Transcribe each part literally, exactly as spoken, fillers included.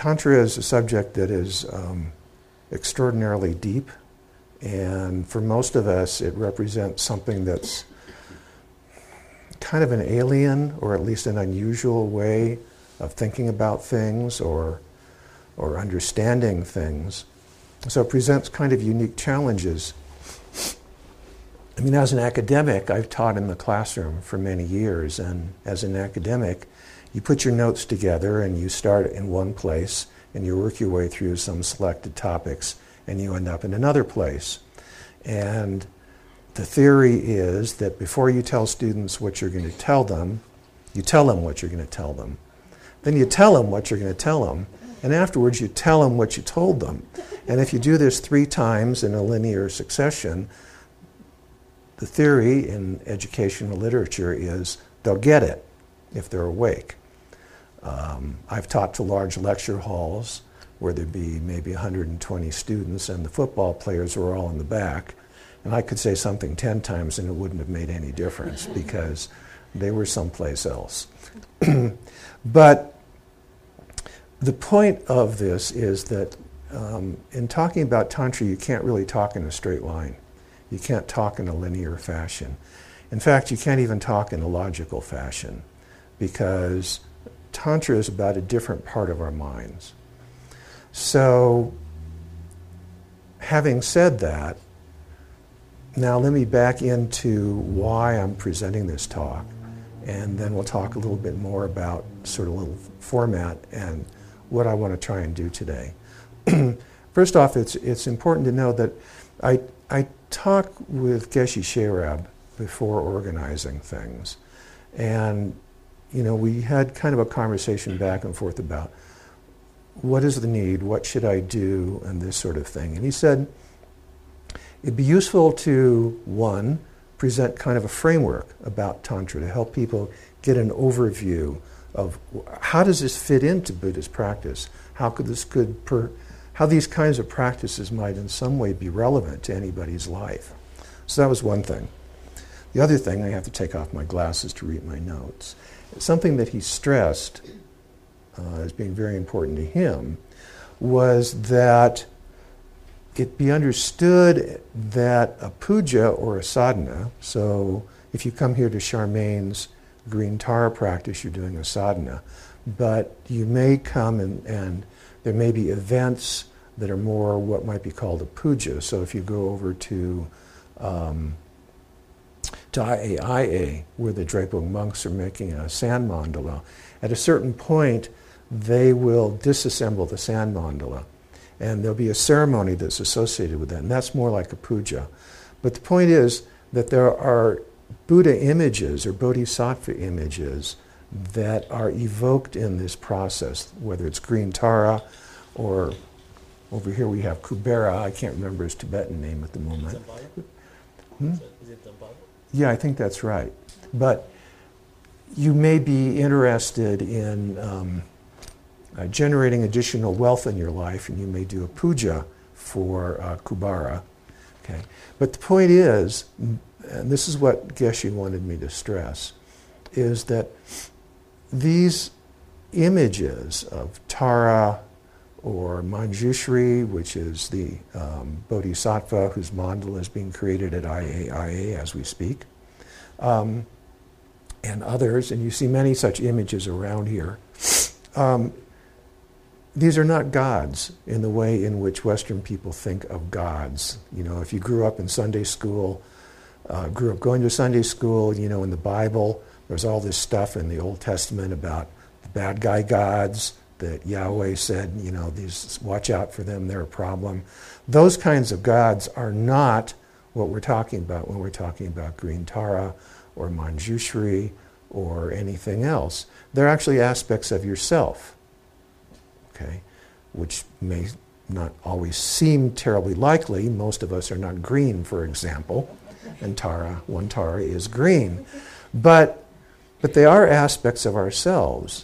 Tantra is a subject that is um, extraordinarily deep, and for most of us it represents something that's kind of an alien, or at least an unusual way of thinking about things or or understanding things. So it presents kind of unique challenges. I mean, as an academic, I've taught in the classroom for many years, and as an academic, you put your notes together and you start in one place and you work your way through some selected topics and you end up in another place. And the theory is that before you tell students what you're going to tell them, you tell them what you're going to tell them. Then you tell them what you're going to tell them, and afterwards you tell them what you told them. And if you do this three times in a linear succession, the theory in educational literature is they'll get it if they're awake. Um, I've taught to large lecture halls where there'd be maybe one hundred twenty students and the football players were all in the back. And I could say something ten times and it wouldn't have made any difference because they were someplace else. But the point of this is that um, in talking about Tantra, you can't really talk in a straight line. You can't talk in a linear fashion. In fact, you can't even talk in a logical fashion because Tantra is about a different part of our minds. So, having said that, now let me back into why I'm presenting this talk, and then we'll talk a little bit more about sort of a little format and what I want to try and do today. First off, it's it's important to know that I I talk with Geshe Sherab before organizing things, and you know we had kind of a conversation back and forth about what is the need, what should I do, and this sort of thing. And he said it'd be useful to, one, present kind of a framework about Tantra to help people get an overview of how does this fit into Buddhist practice? How could this could per, how these kinds of practices might in some way be relevant to anybody's life. So that was one thing. The other thing, I have to take off my glasses to read my notes. Something that he stressed uh, as being very important to him was that it be understood that a puja or a sadhana, so if you come here to Charmaine's Green Tara practice, you're doing a sadhana, but you may come and, and there may be events that are more what might be called a puja. So if you go over to um, to I A I A, where the Drepung monks are making a sand mandala, at a certain point they will disassemble the sand mandala. And there'll be a ceremony that's associated with that, and that's more like a puja. But the point is that there are Buddha images or Bodhisattva images that are evoked in this process, whether it's Green Tara or over here we have Kubera. I can't remember his Tibetan name at the moment. Hmm? Is it Zampada? Yeah, I think that's right. But you may be interested in um, Uh, generating additional wealth in your life, and you may do a puja for uh, Kubara. Okay, but the point is, and this is what Geshe wanted me to stress, is that these images of Tara or Manjushri, which is the um, Bodhisattva whose mandala is being created at I A I A as we speak, um, and others, and you see many such images around here. Um, These are not gods in the way in which Western people think of gods. You know, if you grew up in Sunday school, uh, grew up going to Sunday school, you know, in the Bible, there's all this stuff in the Old Testament about the bad guy gods that Yahweh said, you know, these, watch out for them, they're a problem. Those kinds of gods are not what we're talking about when we're talking about Green Tara or Manjushri or anything else. They're actually aspects of yourself. Okay, which may not always seem terribly likely. Most of us are not green, for example, and Tara, one Tara is green. But, but they are aspects of ourselves.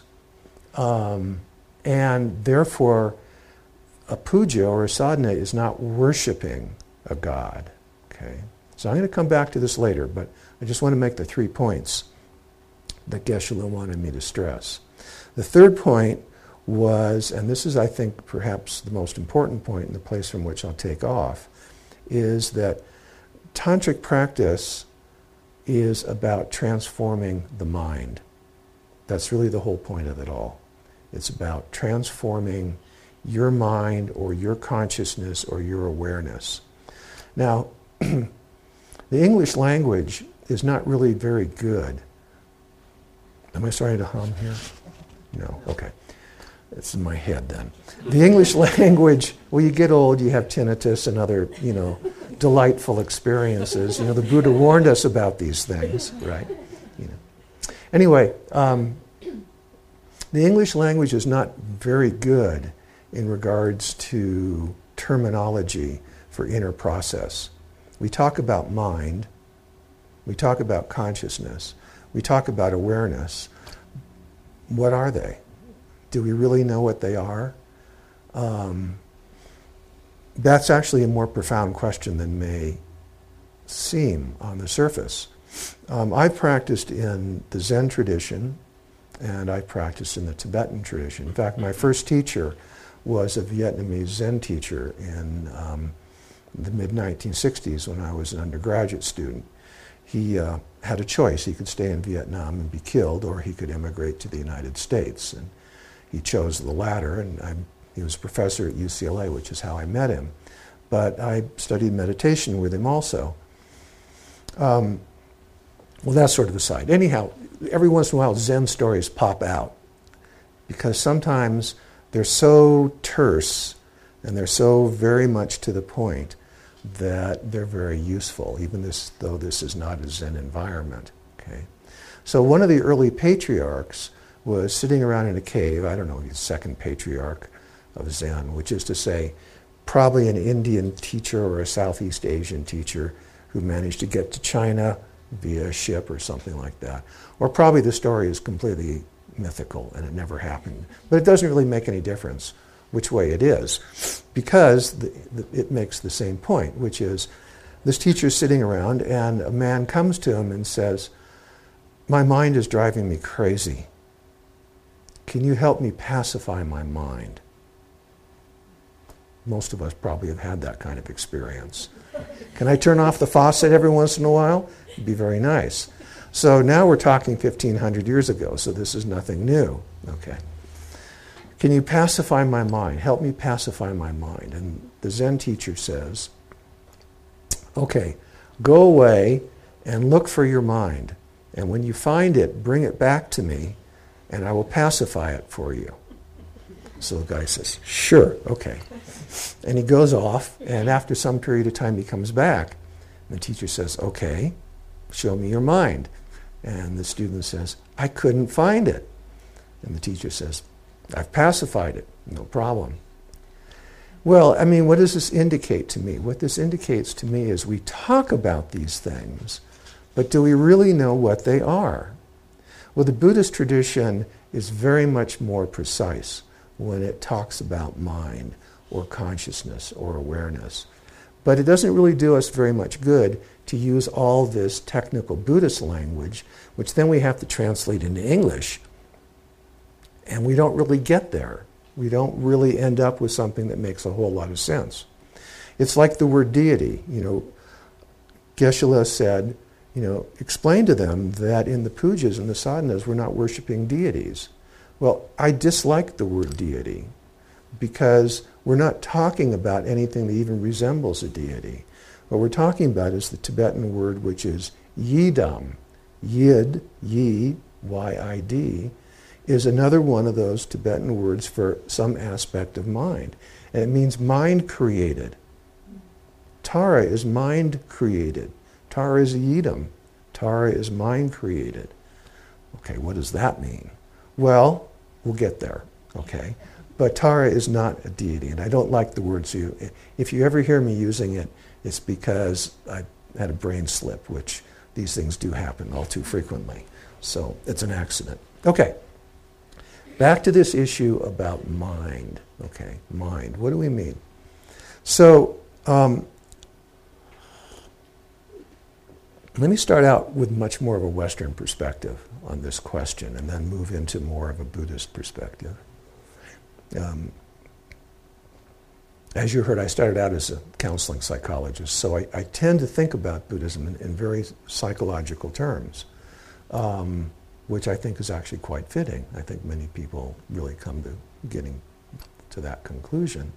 Um, and therefore, a puja or a sadhana is not worshiping a god. Okay, so I'm going to come back to this later, but I just want to make the three points that Geshe wanted me to stress. The third point was, and this is, I think, perhaps the most important point and the place from which I'll take off, is that tantric practice is about transforming the mind. That's really the whole point of it all. It's about transforming your mind or your consciousness or your awareness. Now, the English language is not really very good. Am I starting to hum here? No, okay. It's in my head then. The English language, well, you get old, you have tinnitus and other, you know, delightful experiences. You know, the Buddha warned us about these things, right? You know. Anyway, um, the English language is not very good in regards to terminology for inner process. We talk about mind, we talk about consciousness, we talk about awareness. What are they? Do we really know what they are? Um, that's actually a more profound question than may seem on the surface. Um, I've practiced in the Zen tradition, and I practiced in the Tibetan tradition. In fact, my first teacher was a Vietnamese Zen teacher in um, the mid nineteen sixties when I was an undergraduate student. He uh, had a choice. He could stay in Vietnam and be killed, or he could immigrate to the United States. And he chose the latter, and I, he was a professor at U C L A, which is how I met him. But I studied meditation with him also. Um, well, that's sort of aside. Anyhow, every once in a while Zen stories pop out because sometimes they're so terse and they're so very much to the point that they're very useful, even this, though this is not a Zen environment. Okay? So one of the early patriarchs was sitting around in a cave, I don't know, he's the second patriarch of Zen, which is to say probably an Indian teacher or a Southeast Asian teacher who managed to get to China via ship or something like that. Or probably the story is completely mythical and it never happened. But it doesn't really make any difference which way it is, because the, the, it makes the same point, which is this teacher's sitting around and a man comes to him and says, "My mind is driving me crazy. Can you help me pacify my mind?" Most of us probably have had that kind of experience. Can I turn off the faucet every once in a while? It'd be very nice. So now we're talking fifteen hundred years ago, so this is nothing new. Okay. Can you pacify my mind? Help me pacify my mind. And the Zen teacher says, okay, go away and look for your mind. And when you find it, bring it back to me, and I will pacify it for you. So the guy says, sure, okay. And he goes off, and after some period of time he comes back. And the teacher says, okay, show me your mind. And the student says, I couldn't find it. And the teacher says, I've pacified it, no problem. Well, I mean, what does this indicate to me? What this indicates to me is we talk about these things, but do we really know what they are? Well, the Buddhist tradition is very much more precise when it talks about mind or consciousness or awareness. But it doesn't really do us very much good to use all this technical Buddhist language, which then we have to translate into English. And we don't really get there. We don't really end up with something that makes a whole lot of sense. It's like the word deity. You know, Geshe-la said, you know, explain to them that in the pujas and the sadhanas we're not worshiping deities. Well, I dislike the word deity because we're not talking about anything that even resembles a deity. What we're talking about is the Tibetan word which is yidam. Yid, yi, Y I D, is another one of those Tibetan words for some aspect of mind. And it means mind created. Tara is mind created. Tara is a yidam. Tara is mind created. Okay, what does that mean? Well, we'll get there, okay? But Tara is not a deity, and I don't like the word. So you, if you ever hear me using it, it's because I had a brain slip, which these things do happen all too frequently. So it's an accident. Okay. Back to this issue about mind. Okay, mind. What do we mean? So um, let me start out with much more of a Western perspective on this question and then move into more of a Buddhist perspective. Um, as you heard, I started out as a counseling psychologist, so I, I tend to think about Buddhism in, in very psychological terms, um, which I think is actually quite fitting. I think many people really come to getting to that conclusion.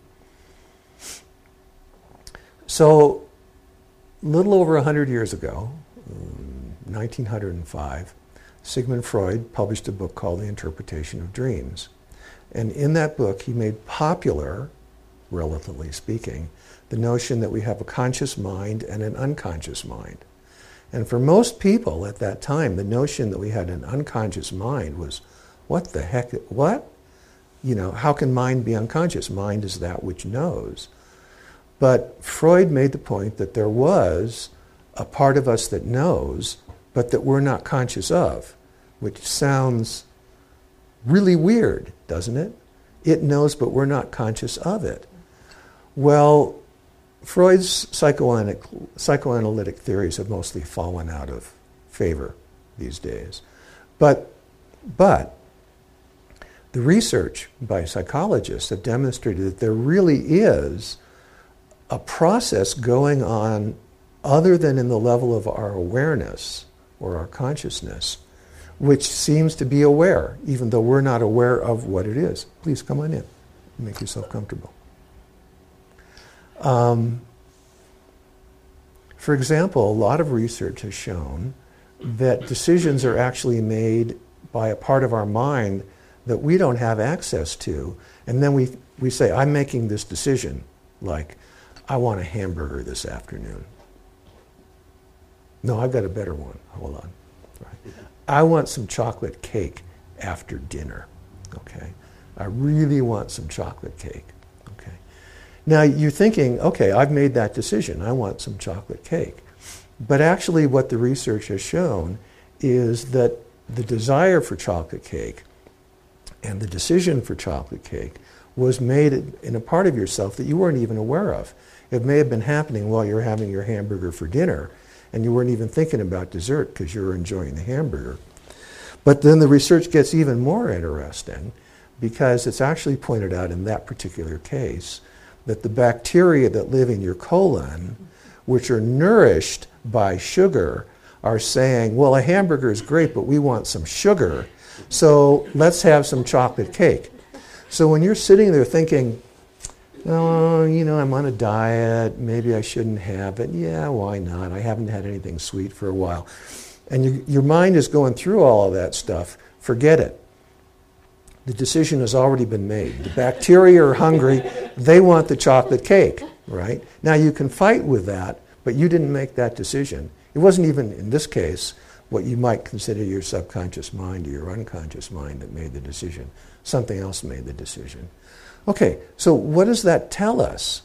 So, a little over one hundred years ago, um, nineteen oh five, Sigmund Freud published a book called The Interpretation of Dreams. And in that book, he made popular, relatively speaking, the notion that we have a conscious mind and an unconscious mind. And for most people at that time, the notion that we had an unconscious mind was, what the heck, what? You know, how can mind be unconscious? Mind is that which knows. But Freud made the point that there was a part of us that knows, but that we're not conscious of, which sounds really weird, doesn't it? It knows, but we're not conscious of it. Well, Freud's psychoanalytic, psychoanalytic theories have mostly fallen out of favor these days. But, but the research by psychologists have demonstrated that there really is a process going on other than in the level of our awareness or our consciousness, which seems to be aware, even though we're not aware of what it is. Please come on in. Make yourself comfortable. Um, for example, a lot of research has shown that decisions are actually made by a part of our mind that we don't have access to, and then we, we say, I'm making this decision, like, I want a hamburger this afternoon. No, I've got a better one. Hold on. Right. I want some chocolate cake after dinner. Okay. I really want some chocolate cake. Okay. Now you're thinking, okay, I've made that decision. I want some chocolate cake. But actually what the research has shown is that the desire for chocolate cake and the decision for chocolate cake was made in a part of yourself that you weren't even aware of. It may have been happening while you're having your hamburger for dinner, and you weren't even thinking about dessert because you were enjoying the hamburger. But then the research gets even more interesting because it's actually pointed out in that particular case that the bacteria that live in your colon, which are nourished by sugar, are saying, well, a hamburger is great, but we want some sugar, so let's have some chocolate cake. So when you're sitting there thinking, oh, you know, I'm on a diet, maybe I shouldn't have it. Yeah, why not? I haven't had anything sweet for a while. And you, your mind is going through all of that stuff. Forget it. The decision has already been made. The bacteria are hungry. They want the chocolate cake, right? Now, you can fight with that, but you didn't make that decision. It wasn't even, in this case, what you might consider your subconscious mind or your unconscious mind that made the decision. Something else made the decision. Okay, so what does that tell us?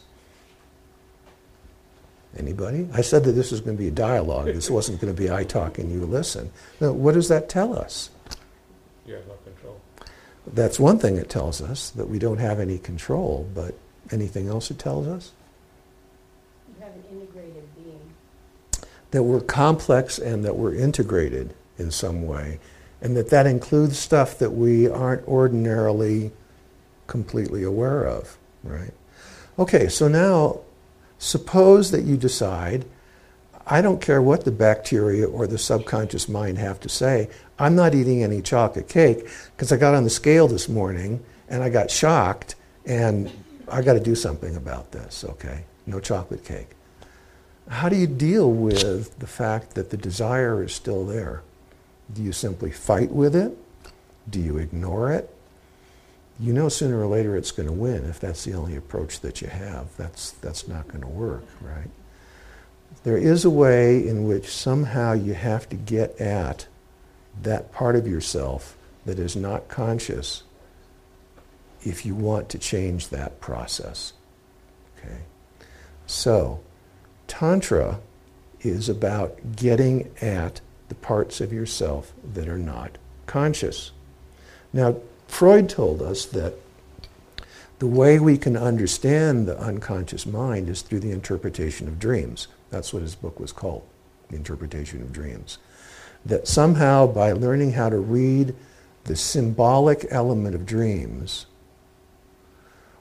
Anybody? I said that this was going to be a dialogue. This wasn't going to be I talk and you listen. Now, what does that tell us? You have no control. That's one thing it tells us, that we don't have any control, but anything else it tells us? You have an integrated being. That we're complex and that we're integrated in some way, and that that includes stuff that we aren't ordinarily completely aware of, right? Okay, so now suppose that you decide, I don't care what the bacteria or the subconscious mind have to say, I'm not eating any chocolate cake because I got on the scale this morning and I got shocked and I got to do something about this, okay? No chocolate cake. How do you deal with the fact that the desire is still there? Do you simply fight with it? Do you ignore it? You know sooner or later it's going to win if that's the only approach that you have. That's, that's not going to work, right? There is a way in which somehow you have to get at that part of yourself that is not conscious if you want to change that process, okay? So, Tantra is about getting at the parts of yourself that are not conscious. Now, Freud told us that the way we can understand the unconscious mind is through the interpretation of dreams. That's what his book was called, The Interpretation of Dreams. That somehow by learning how to read the symbolic element of dreams,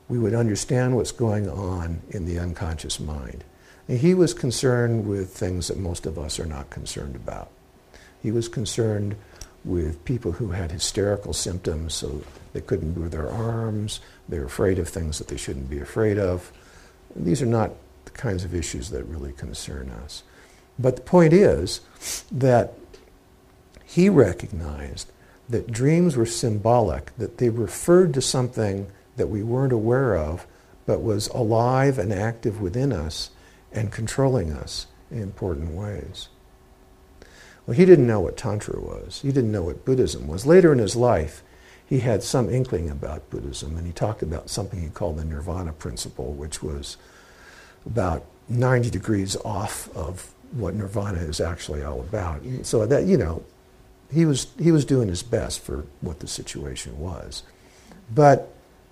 we would understand what's going on in the unconscious mind. And he was concerned with things that most of us are not concerned about. He was concerned with people who had hysterical symptoms, so they couldn't move their arms, they're afraid of things that they shouldn't be afraid of. These are not the kinds of issues that really concern us. But the point is that he recognized that dreams were symbolic, that they referred to something that we weren't aware of, but was alive and active within us and controlling us in important ways. Well, he didn't know what Tantra was. He didn't know what Buddhism was. Later in his life, he had some inkling about Buddhism, and he talked about something he called the Nirvana principle, which was about ninety degrees off of what Nirvana is actually all about. So that, you know, he was he was doing his best for what the situation was. But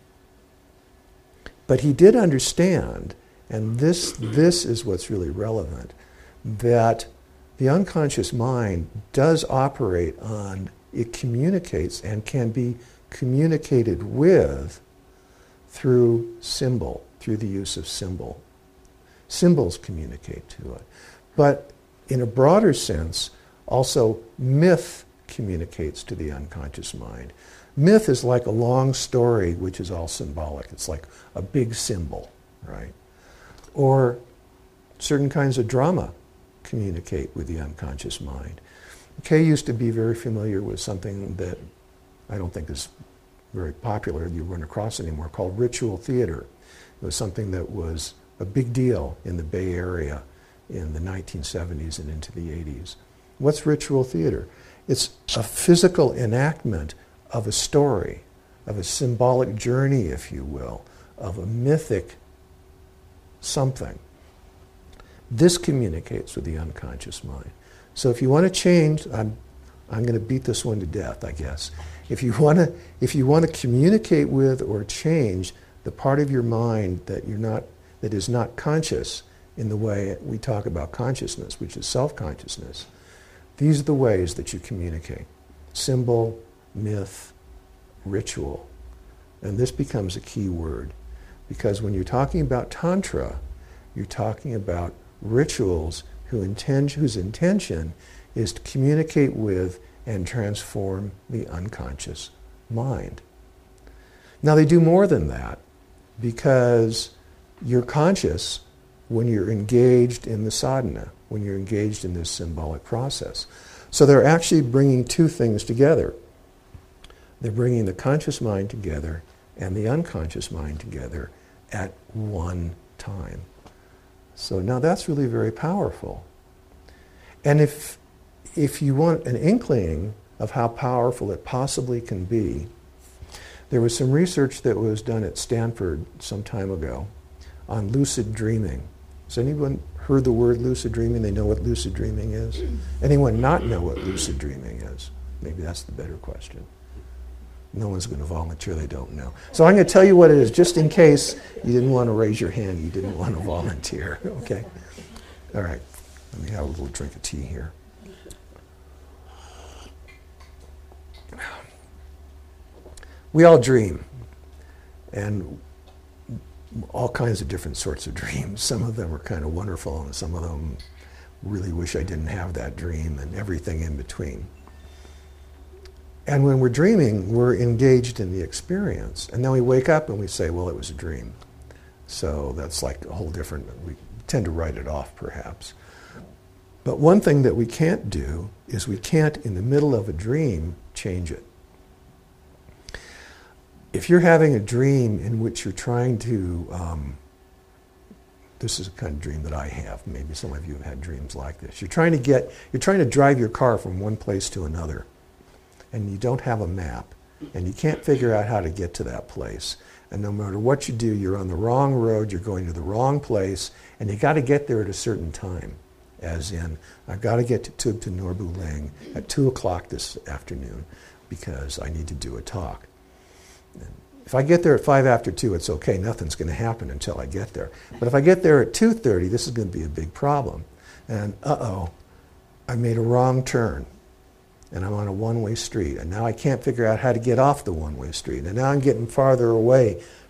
but he did understand, and this this is what's really relevant, that the unconscious mind does operate on, it communicates and can be communicated with through symbol, through the use of symbol. Symbols communicate to it. But in a broader sense, also myth communicates to the unconscious mind. Myth is like a long story which is all symbolic. It's like a big symbol, right? Or certain kinds of drama communicate with the unconscious mind. Kay used to be very familiar with something that I don't think is very popular, you run across anymore, called ritual theater. It was something that was a big deal in the Bay Area in the nineteen seventies and into the eighties. What's ritual theater? It's a physical enactment of a story, of a symbolic journey, if you will, of a mythic something. This communicates with the unconscious mind. So if you want to change, I'm, I'm going to beat this one to death, I guess. If you want to, if you want to communicate with or change the part of your mind that you're not, that is not conscious in the way we talk about consciousness, which is self-consciousness, these are the ways that you communicate. Symbol, myth, ritual. And this becomes a key word, because when you're talking about Tantra, you're talking about rituals who intend, whose intention is to communicate with and transform the unconscious mind. Now they do more than that, because you're conscious when you're engaged in the sadhana, when you're engaged in this symbolic process. So they're actually bringing two things together. They're bringing the conscious mind together and the unconscious mind together at one time. So now that's really very powerful. And if, if you want an inkling of how powerful it possibly can be, there was some research that was done at Stanford some time ago on lucid dreaming. Has anyone heard the word lucid dreaming? They know what lucid dreaming is? Anyone not know what lucid dreaming is? Maybe that's the better question. No one's going to volunteer they don't know. So I'm going to tell you what it is, just in case you didn't want to raise your hand, you didn't want to volunteer. Okay? All right. Let me have a little drink of tea here. We all dream. And all kinds of different sorts of dreams. Some of them are kind of wonderful, and some of them really wish I didn't have that dream, and everything in between. And when we're dreaming, we're engaged in the experience. And then we wake up and we say, well, it was a dream. So that's like a whole different, we tend to write it off perhaps. But one thing that we can't do is we can't, in the middle of a dream, change it. If you're having a dream in which you're trying to, um, this is a kind of dream that I have, maybe some of you have had dreams like this. You're trying to get, you're trying to drive your car from one place to another, and you don't have a map, and you can't figure out how to get to that place. And no matter what you do, you're on the wrong road, you're going to the wrong place, and you got to get there at a certain time. As in, I've got to get to Tub to Norbu Ling at two o'clock this afternoon because I need to do a talk. And if I get there at five after two, it's okay, nothing's going to happen until I get there. But if I get there at two thirty, this is going to be a big problem. And uh-oh, I made a wrong turn. And I'm on a one-way street, and now I can't figure out how to get off the one-way street. And now I'm getting farther away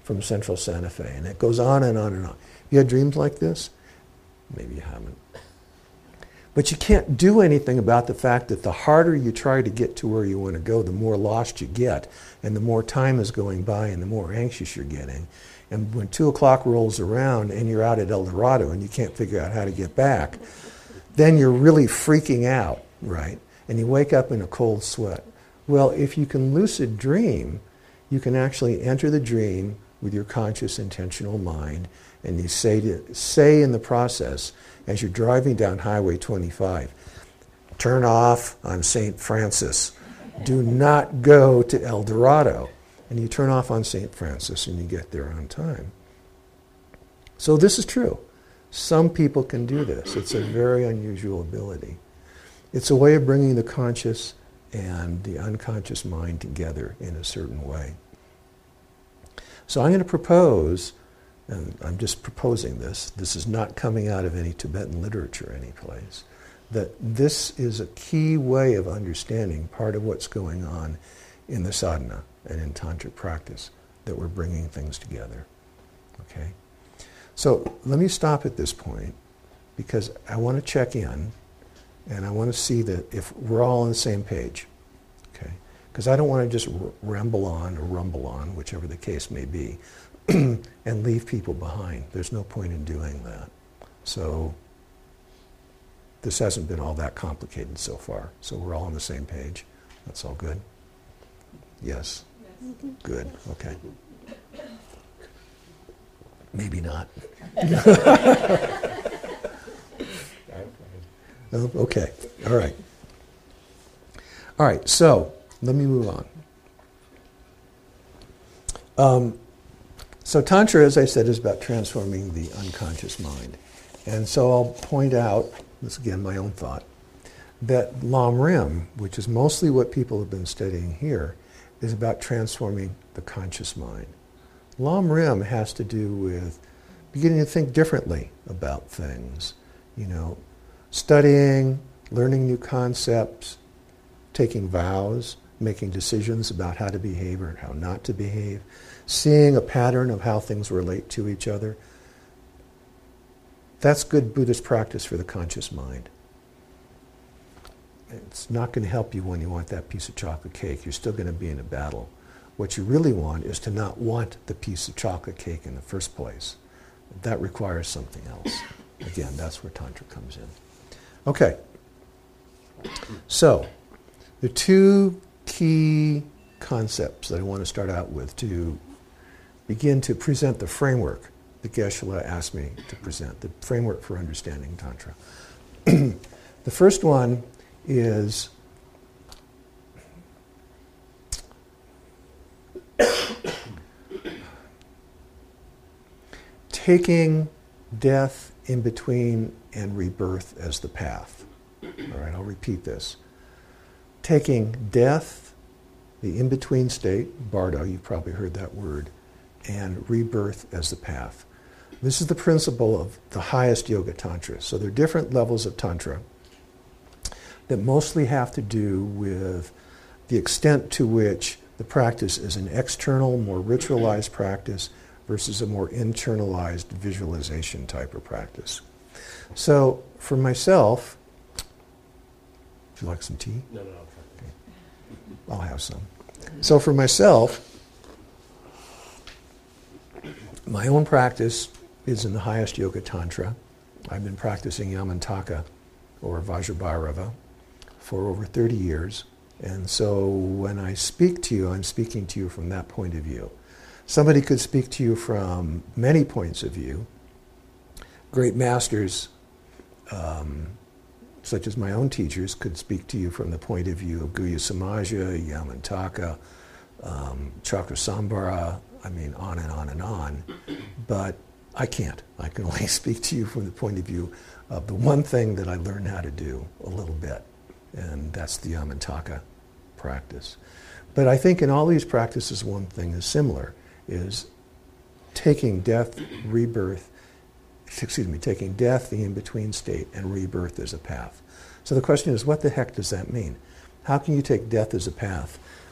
from Central Santa Fe. And it goes on and on and on. You had dreams like this? Maybe you haven't. But you can't do anything about the fact that the harder you try to get to where you want to go, the more lost you get, and the more time is going by, and the more anxious you're getting. And when two o'clock rolls around and you're out at El Dorado and you can't figure out how to get back, then you're really freaking out, right? And you wake up in a cold sweat. Well, if you can lucid dream, you can actually enter the dream with your conscious, intentional mind, and you say to, say in the process, as you're driving down Highway twenty-five, turn off on Saint Francis. Do not go to El Dorado. And you turn off on Saint Francis and you get there on time. So this is true. Some people can do this. It's a very unusual ability. It's a way of bringing the conscious and the unconscious mind together in a certain way. So I'm going to propose, and I'm just proposing this, this is not coming out of any Tibetan literature anyplace, that this is a key way of understanding part of what's going on in the sadhana and in tantric practice, that we're bringing things together. Okay? So let me stop at this point, because I want to check in, and I want to see that if we're all on the same page. Okay? Because I don't want to just r- ramble on or rumble on, whichever the case may be, and leave people behind. There's no point in doing that. So this hasn't been all that complicated so far. So we're all on the same page. That's all good? Yes? Yes. Good. Okay. Maybe not. Oh, okay. All right. All right. So let me move on. Um, so Tantra, as I said, is about transforming the unconscious mind. And so I'll point out, this is again my own thought, that Lam Rim, which is mostly what people have been studying here, is about transforming the conscious mind. Lam Rim has to do with beginning to think differently about things. You know, studying, learning new concepts, taking vows, making decisions about how to behave or how not to behave, seeing a pattern of how things relate to each other. That's good Buddhist practice for the conscious mind. It's not going to help you when you want that piece of chocolate cake. You're still going to be in a battle. What you really want is to not want the piece of chocolate cake in the first place. That requires something else. Again, that's where Tantra comes in. Okay. So, the two key concepts that I want to start out with to begin to present the framework that Geshe-la asked me to present, the framework for understanding Tantra. The first one is taking death in between and rebirth as the path. All right, I'll repeat this. Taking death, the in-between state, bardo, you've probably heard that word, and rebirth as the path. This is the principle of the highest yoga tantra. So there are different levels of tantra that mostly have to do with the extent to which the practice is an external, more ritualized practice versus a more internalized visualization type of practice. So for myself, would you like some tea? No, no, no. Okay. I'll have some. So for myself, my own practice is in the highest yoga tantra. I've been practicing Yamantaka or Vajrabhairava for over thirty years. And so when I speak to you, I'm speaking to you from that point of view. Somebody could speak to you from many points of view. Great masters, um, such as my own teachers, could speak to you from the point of view of Guhya Samaja, Yamantaka, um, Chakrasambhara, I mean, on and on and on. But I can't. I can only speak to you from the point of view of the one thing that I learned how to do a little bit, and that's the Yamantaka practice. But I think in all these practices, one thing is similar, is taking death, rebirth, excuse me, taking death, the in-between state, and rebirth as a path. So the question is, what the heck does that mean? How can you take death as a path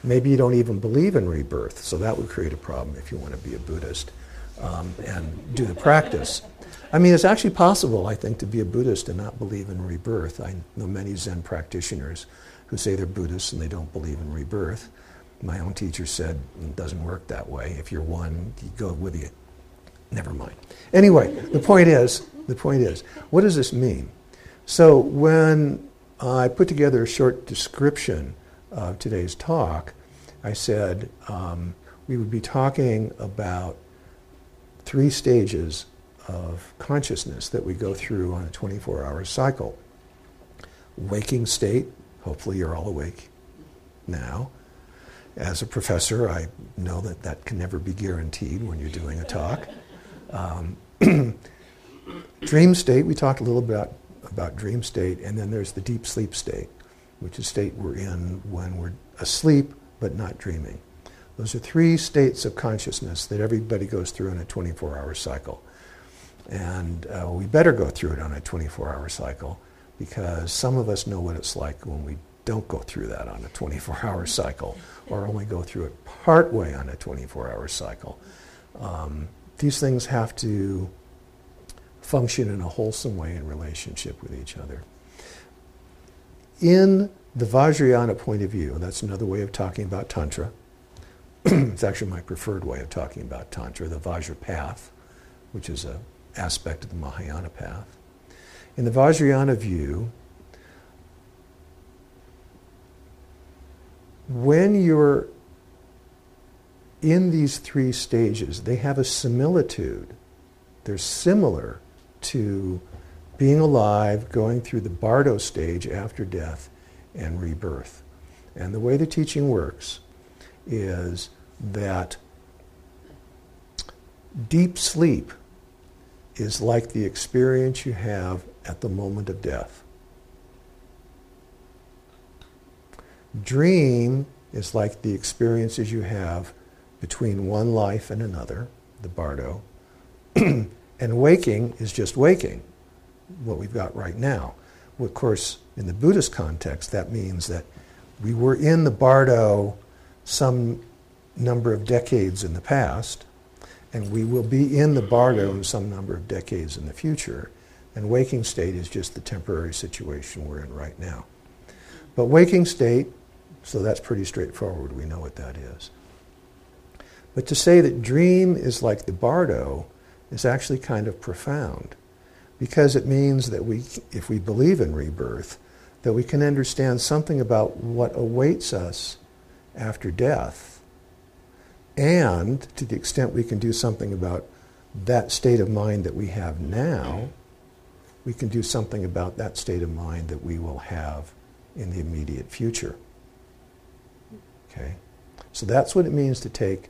Maybe you don't even believe in rebirth, so that would create a problem if you want to be a Buddhist um, and do the practice. I mean, it's actually possible, I think, to be a Buddhist and not believe in rebirth. I know many Zen practitioners who say they're Buddhists and they don't believe in rebirth. My own teacher said it doesn't work that way. If you're one, you go with you. Never mind. Anyway, the point is, the point is, what does this mean? So when I put together a short description of today's talk, I said um, we would be talking about three stages of consciousness that we go through on a twenty-four hour cycle. Waking state, hopefully you're all awake now. As a professor, I know that that can never be guaranteed when you're doing a talk. Um, dream state, we talked a little bit about, about dream state, and then there's the deep sleep state, which is a state we're in when we're asleep but not dreaming. Those are three states of consciousness that everybody goes through in a twenty-four hour cycle. And uh, we better go through it on a twenty-four hour cycle because some of us know what it's like when we don't go through that on a twenty-four hour cycle or only go through it part way on a twenty-four hour cycle. Um, these things have to function in a wholesome way in relationship with each other. In the Vajrayana point of view, that's another way of talking about Tantra. It's actually my preferred way of talking about Tantra, the Vajra path, which is an aspect of the Mahayana path. In the Vajrayana view, when you're in these three stages, they have a similitude. They're similar to being alive, going through the Bardo stage after death and rebirth. And the way the teaching works is that deep sleep is like the experience you have at the moment of death. Dream is like the experiences you have between one life and another, the Bardo. And waking is just waking, what we've got right now. Well, of course, in the Buddhist context, that means that we were in the Bardo some number of decades in the past, and we will be in the Bardo in some number of decades in the future. And waking state is just the temporary situation we're in right now. But waking state, so that's pretty straightforward. We know what that is. But to say that dream is like the Bardo is actually kind of profound, because it means that we, if we believe in rebirth, that we can understand something about what awaits us after death, and to the extent we can do something about that state of mind that we have now, we can do something about that state of mind that we will have in the immediate future. Okay? So that's what it means to take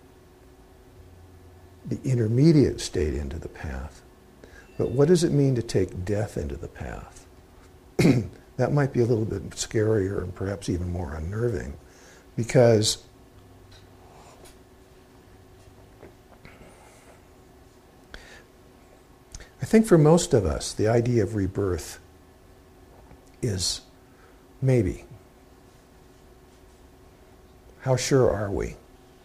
the intermediate state into the path. But what does it mean to take death into the path? That might be a little bit scarier and perhaps even more unnerving, because I think for most of us, the idea of rebirth is maybe. How sure are we?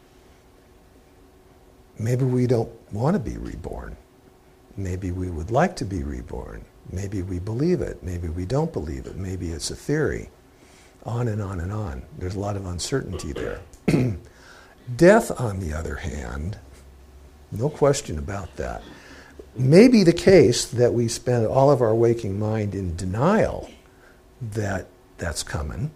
Maybe we don't want to be reborn. Maybe we would like to be reborn. Maybe we believe it. Maybe we don't believe it. Maybe it's a theory. On and on and on. There's a lot of uncertainty there. Death, on the other hand, no question about that, may be the case that we spend all of our waking mind in denial that that's coming,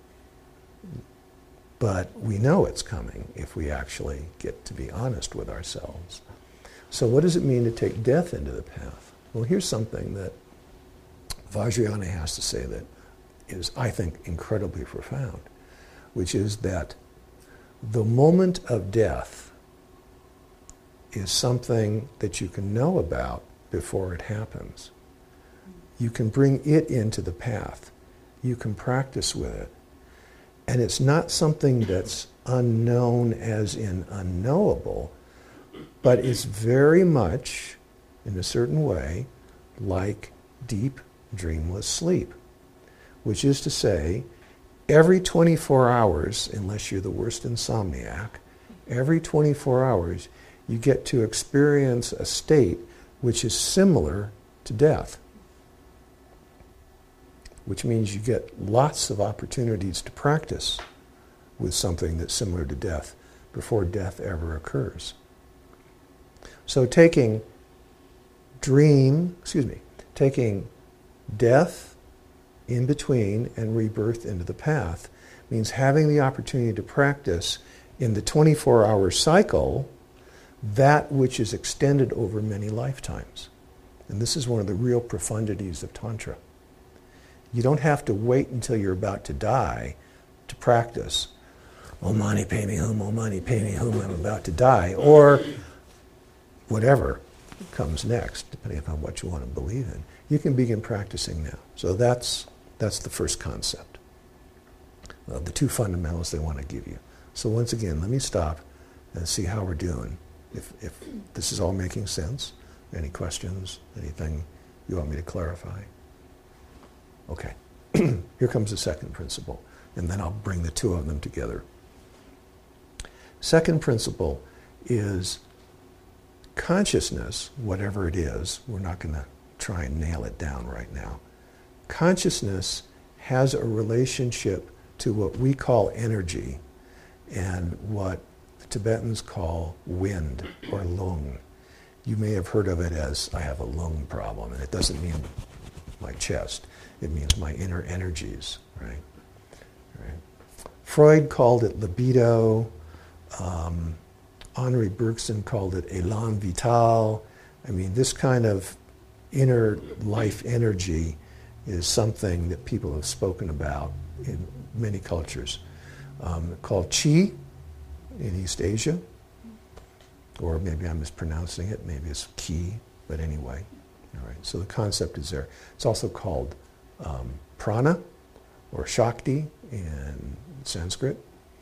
but we know it's coming if we actually get to be honest with ourselves. So what does it mean to take death into the path? Well, here's something that Vajrayana has to say that is, I think, incredibly profound, which is that the moment of death is something that you can know about before it happens. You can bring it into the path. You can practice with it. And it's not something that's unknown as in unknowable, but it's very much, in a certain way, like deep, dreamless sleep. Which is to say, every twenty-four hours, unless you're the worst insomniac, every twenty-four hours you get to experience a state which is similar to death, which means you get lots of opportunities to practice with something that's similar to death before death ever occurs. So taking dream, excuse me, taking death in between and rebirth into the path means having the opportunity to practice in the twenty-four hour cycle that which is extended over many lifetimes. And this is one of the real profundities of Tantra. You don't have to wait until you're about to die to practice. Om mani padme hum, Om mani padme hum, I'm about to die. Or whatever comes next, depending upon what you want to believe in. You can begin practicing now. So that's, that's the first concept. Uh, the two fundamentals they want to give you. So once again, let me stop and see how we're doing. If, if this is all making sense, any questions, anything you want me to clarify? Okay, here comes the second principle, and then I'll bring the two of them together. Second principle is consciousness, whatever it is, we're not going to try and nail it down right now. Consciousness has a relationship to what we call energy and what the Tibetans call wind or lung. You may have heard of it as, I have a lung problem, and it doesn't mean my chest. It means my inner energies, right? right? Freud called it libido. Um, Henri Bergson called it élan vital. I mean, this kind of inner life energy is something that people have spoken about in many cultures. Um, called qi in East Asia, or maybe I'm mispronouncing it, maybe it's ki, but anyway. All right, so the concept is there. It's also called um, prana or shakti in Sanskrit.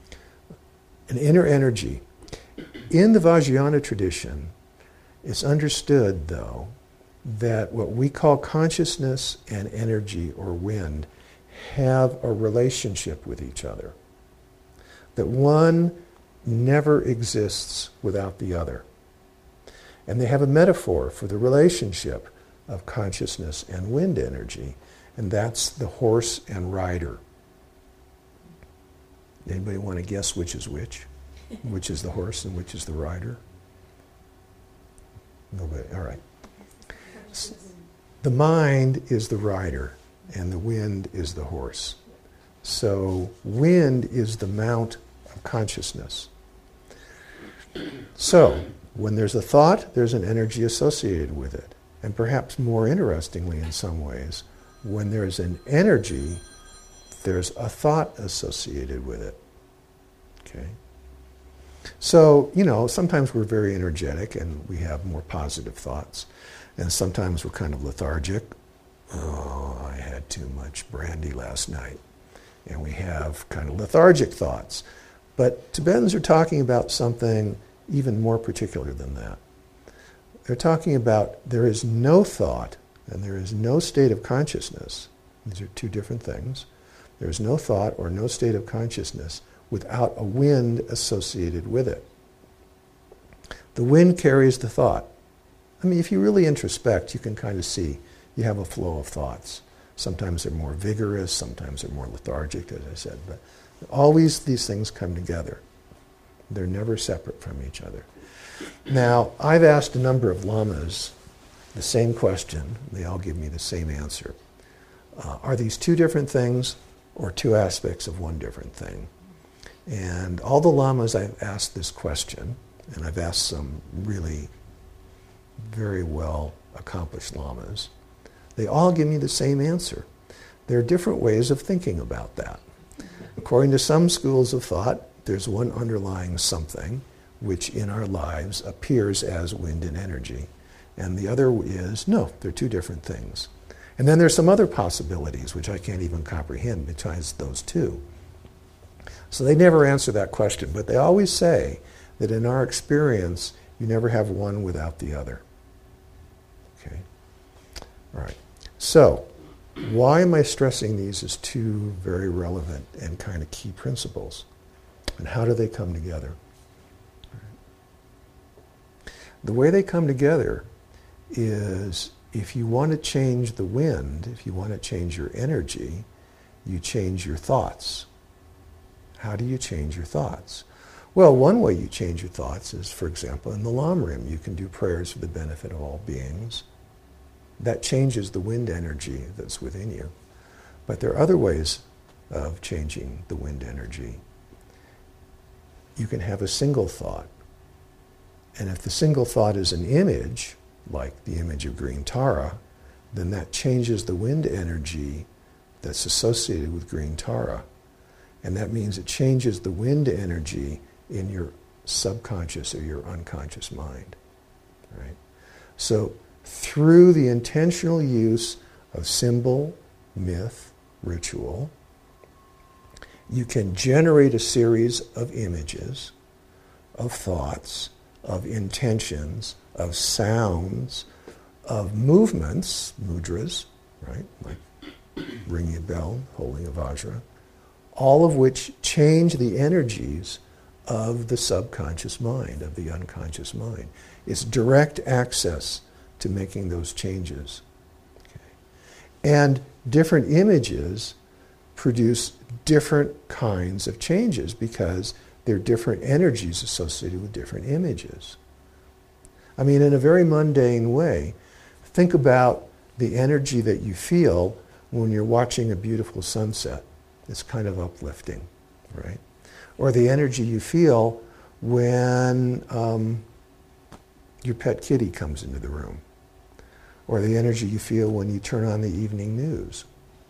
An inner energy. In the Vajrayana tradition, it's understood, though, that what we call consciousness and energy or wind have a relationship with each other. That one never exists without the other. And they have a metaphor for the relationship of consciousness and wind energy, and that's the horse and rider. Anybody want to guess which is which? Which is the horse and which is the rider? Nobody. All right. The mind is the rider, and the wind is the horse. So wind is the mount of consciousness. So when there's a thought, there's an energy associated with it. And perhaps more interestingly in some ways, when there's an energy, there's a thought associated with it. Okay? So, you know, sometimes we're very energetic and we have more positive thoughts. And sometimes we're kind of lethargic. Oh, I had too much brandy last night. And we have kind of lethargic thoughts. But Tibetans are talking about something even more particular than that. They're talking about there is no thought and there is no state of consciousness. These are two different things. There is no thought or no state of consciousness without a wind associated with it. The wind carries the thought. I mean, if you really introspect, you can kind of see you have a flow of thoughts. Sometimes they're more vigorous, sometimes they're more lethargic, as I said, but always these things come together. They're never separate from each other. Now, I've asked a number of lamas the same question. They all give me the same answer. Uh, are these two different things or two aspects of one different thing? And all the lamas I've asked this question, and I've asked some really very well accomplished lamas, they all give me the same answer. There are different ways of thinking about that. According to some schools of thought, there's one underlying something which in our lives appears as wind and energy. And the other is, no, they're two different things. And then there's some other possibilities which I can't even comprehend besides those two. So they never answer that question, but they always say that in our experience, you never have one without the other. Okay? All right. So, why am I stressing these as two very relevant and kind of key principles? And how do they come together? The way they come together is if you want to change the wind, if you want to change your energy, you change your thoughts. How do you change your thoughts? Well, one way you change your thoughts is, for example, in the Lamrim, you can do prayers for the benefit of all beings. That changes the wind energy that's within you. But there are other ways of changing the wind energy. You can have a single thought. And if the single thought is an image, like the image of green Tara, then that changes the wind energy that's associated with green Tara. And that means it changes the wind energy in your subconscious or your unconscious mind. Right? So through the intentional use of symbol, myth, ritual, you can generate a series of images, of thoughts, of intentions, of sounds, of movements, mudras, right? Like ringing a bell, holding a vajra, all of which change the energies of the subconscious mind, of the unconscious mind. It's direct access to making those changes. Okay. And different images produce different kinds of changes because there are different energies associated with different images. I mean, in a very mundane way, think about the energy that you feel when you're watching a beautiful sunset. It's kind of uplifting, right? Or the energy you feel when um, your pet kitty comes into the room. Or the energy you feel when you turn on the evening news,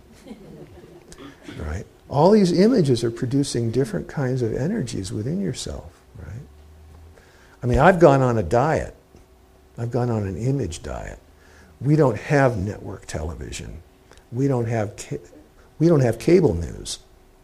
right? All these images are producing different kinds of energies within yourself, right? I mean, I've gone on a diet. I've gone on an image diet. We don't have network television. We don't have ca- we don't have cable news.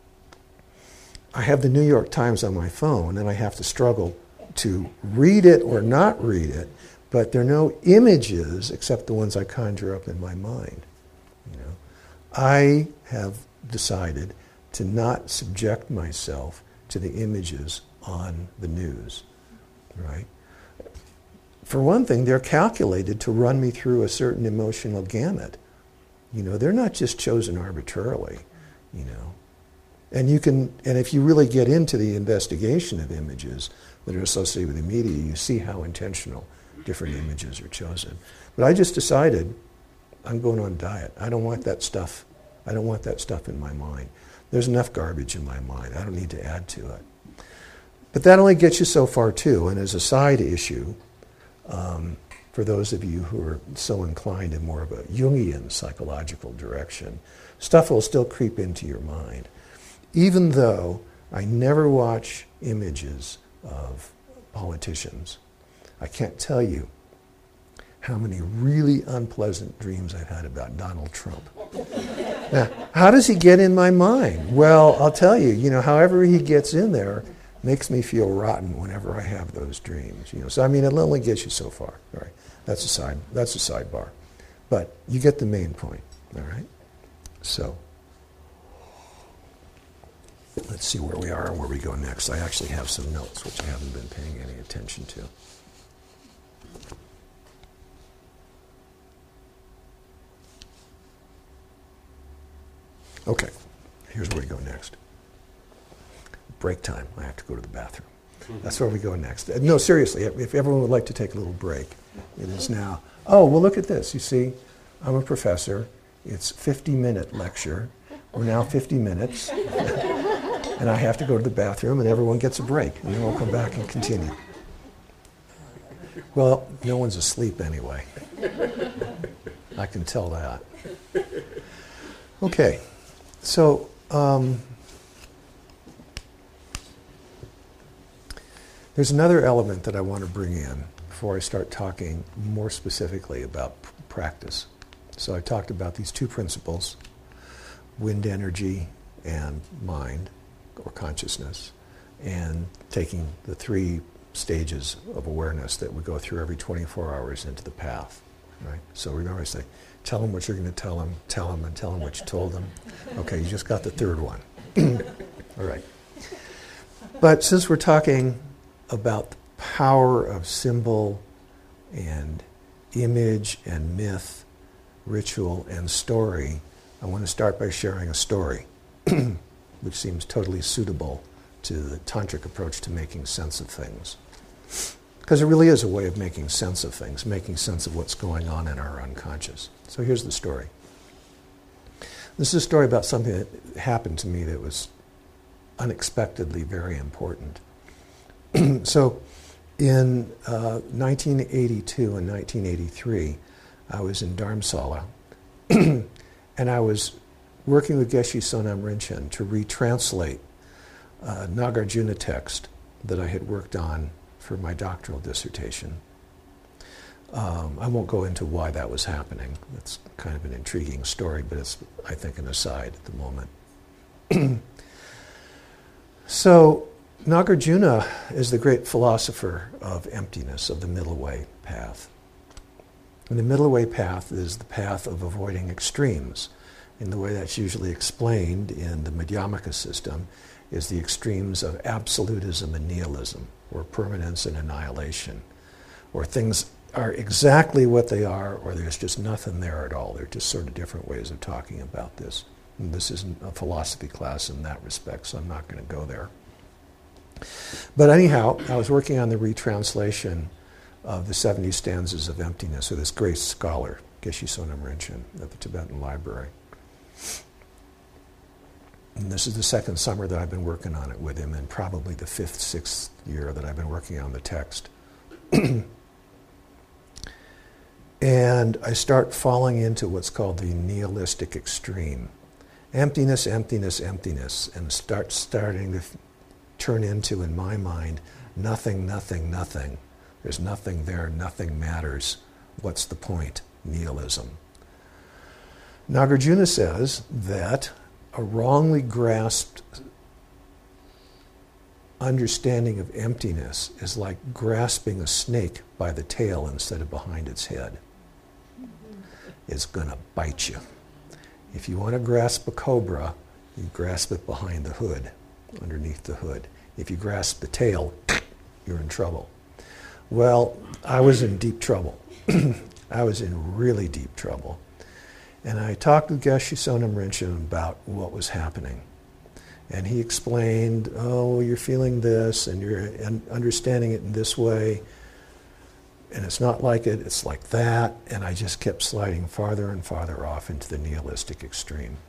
I have the New York Times on my phone, and I have to struggle to read it or not read it, but there are no images except the ones I conjure up in my mind. You know, I have decided to not subject myself to the images on the news, right? For one thing, they're calculated to run me through a certain emotional gamut. You know, they're not just chosen arbitrarily, you know. And you can, and if you really get into the investigation of images that are associated with the media, you see how intentional different images are chosen. But I just decided I'm going on a diet. I don't want that stuff. I don't want that stuff in my mind. There's enough garbage in my mind. I don't need to add to it. But that only gets you so far too. And as a side issue, um, for those of you who are so inclined in more of a Jungian psychological direction, stuff will still creep into your mind. Even though I never watch images of politicians, I can't tell you how many really unpleasant dreams I've had about Donald Trump. Now, how does he get in my mind? Well, I'll tell you, you know, however he gets in there makes me feel rotten whenever I have those dreams. You know, so I mean, it'll only get you so far. All right, that's a side. That's a sidebar, but you get the main point. All right, so let's see where we are and where we go next. I actually have some notes which I haven't been paying any attention to. Okay, here's where we go next. Break time. I have to go to the bathroom. That's where we go next. No, seriously, if everyone would like to take a little break, it is now. Oh, well, look at this. You see, I'm a professor. It's a fifty-minute lecture. We're now fifty minutes. And I have to go to the bathroom, and everyone gets a break. And then we'll come back and continue. Well, no one's asleep anyway. I can tell that. Okay. So, um, there's another element that I want to bring in before I start talking more specifically about p- practice. So I talked about these two principles, wind energy and mind or consciousness, and taking the three stages of awareness that we go through every twenty-four hours into the path. right? So we always say, tell them what you're going to tell them, tell them, and tell them what you told them. Okay, you just got the third one. All right. But since we're talking about the power of symbol and image and myth, ritual and story, I want to start by sharing a story, which seems totally suitable to the tantric approach to making sense of things. Because it really is a way of making sense of things, making sense of what's going on in our unconscious. So here's the story. This is a story about something that happened to me that was unexpectedly very important. So in uh, nineteen eighty-two and nineteen eighty-three, I was in Dharamsala, and I was working with Geshe Sonam Rinchen to retranslate a Nagarjuna text that I had worked on for my doctoral dissertation. Um, I won't go into why that was happening. It's kind of an intriguing story, but it's, I think, an aside at the moment. So, Nagarjuna is the great philosopher of emptiness, of the middle way path. And the middle way path is the path of avoiding extremes. And the way that's usually explained in the Madhyamaka system is the extremes of absolutism and nihilism, or permanence and annihilation, or things are exactly what they are, or there's just nothing there at all. They're just sort of different ways of talking about this. And this isn't a philosophy class in that respect, so I'm not going to go there. But anyhow, I was working on the retranslation of the seventy stanzas of emptiness with this great scholar, Geshe Sonam Rinchen, at the Tibetan Library. And this is the second summer that I've been working on it with him, and probably the fifth, sixth year that I've been working on the text. And I start falling into what's called the nihilistic extreme. Emptiness, emptiness, emptiness, and start starting to f- turn into, in my mind, nothing, nothing, nothing. There's nothing there, nothing matters. What's the point? Nihilism. Nagarjuna says that a wrongly grasped understanding of emptiness is like grasping a snake by the tail instead of behind its head. It's going to bite you. If you want to grasp a cobra, you grasp it behind the hood, underneath the hood. If you grasp the tail, you're in trouble. Well, I was in deep trouble. I was in really deep trouble. And I talked with Geshe Sonam Rinchen about what was happening. And he explained, oh, you're feeling this, and you're understanding it in this way, and it's not like it, it's like that. And I just kept sliding farther and farther off into the nihilistic extreme.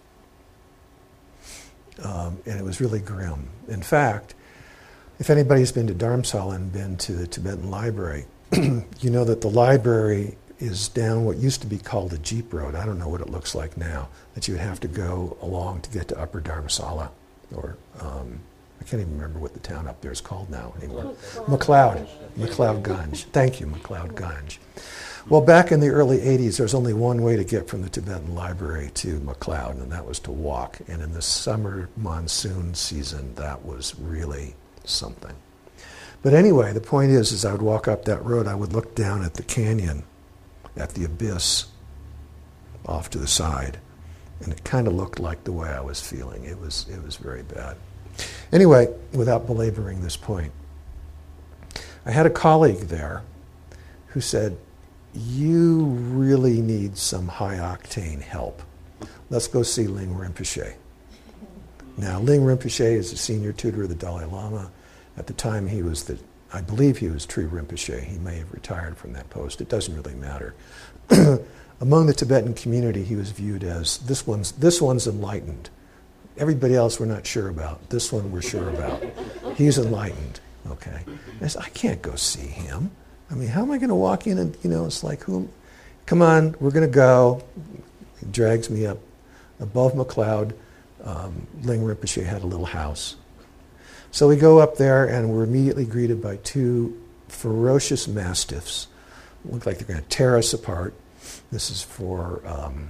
Um, and it was really grim. In fact, if anybody's been to Dharamsala and been to the Tibetan Library, you know that the library is down what used to be called a jeep road. I don't know what it looks like now, that you would have to go along to get to Upper Dharamsala, or um, I can't even remember what the town up there is called now anymore. McLeod. McLeod Ganj. Thank you, McLeod Ganj. Well, back in the early eighties, there was only one way to get from the Tibetan Library to McLeod, and that was to walk. And in the summer monsoon season, that was really something. But anyway, the point is, as I would walk up that road, I would look down at the canyon, at the abyss off to the side, and it kind of looked like the way I was feeling. It was, it was very bad. Anyway, without belaboring this point, I had a colleague there who said, you really need some high-octane help. Let's go see Ling Rinpoche. Now, Ling Rinpoche is the senior tutor of the Dalai Lama. At the time, he was the, I believe he was Tri Rinpoche. He may have retired from that post. It doesn't really matter. Among the Tibetan community, he was viewed as, this one's, this one's enlightened. Everybody else we're not sure about. This one we're sure about. He's enlightened, okay? I said, I can't go see him. I mean, how am I going to walk in and, you know, it's like, who? Come on, we're going to go. He drags me up. Above McLeod, um, Ling Rinpoche had a little house. So we go up there, and we're immediately greeted by two ferocious mastiffs. Look like they're going to tear us apart. This is for um,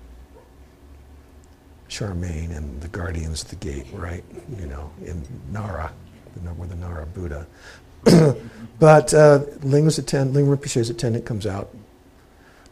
Charmaine and the guardians of the gate, right? You know, in Nara, where the Nara Buddha. But uh, Ling's attend, Ling Rinpoche's attendant comes out,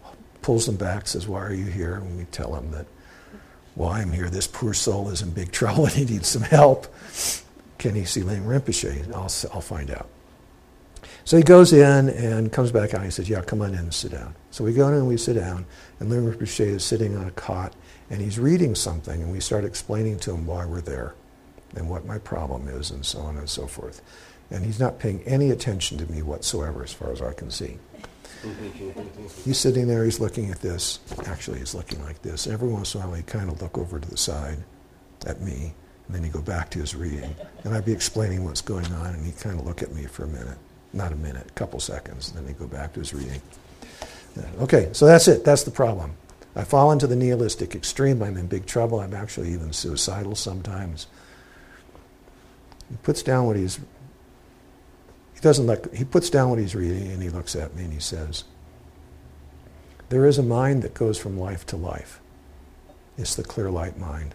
pulls them back, says, why are you here? And we tell him that, well, I'm here. This poor soul is in big trouble and he needs some help. Can he see Ling Rinpoche? I'll, I'll find out. So he goes in and comes back out and he says, yeah, come on in and sit down. So we go in and we sit down, and Ling Rinpoche is sitting on a cot and he's reading something, and we start explaining to him why we're there and what my problem is and so on and so forth. And he's not paying any attention to me whatsoever as far as I can see. He's sitting there, he's looking at this. Actually, he's looking like this. Every once in a while, he'd kind of look over to the side at me, and then he'd go back to his reading. And I'd be explaining what's going on, and he'd kind of look at me for a minute. Not a minute, a couple seconds, and then he'd go back to his reading. Okay, so that's it. That's the problem. I fall into the nihilistic extreme. I'm in big trouble. I'm actually even suicidal sometimes. He puts down what he's... He doesn't let... He puts down what he's reading, and he looks at me, and he says, there is a mind that goes from life to life. It's the clear light mind.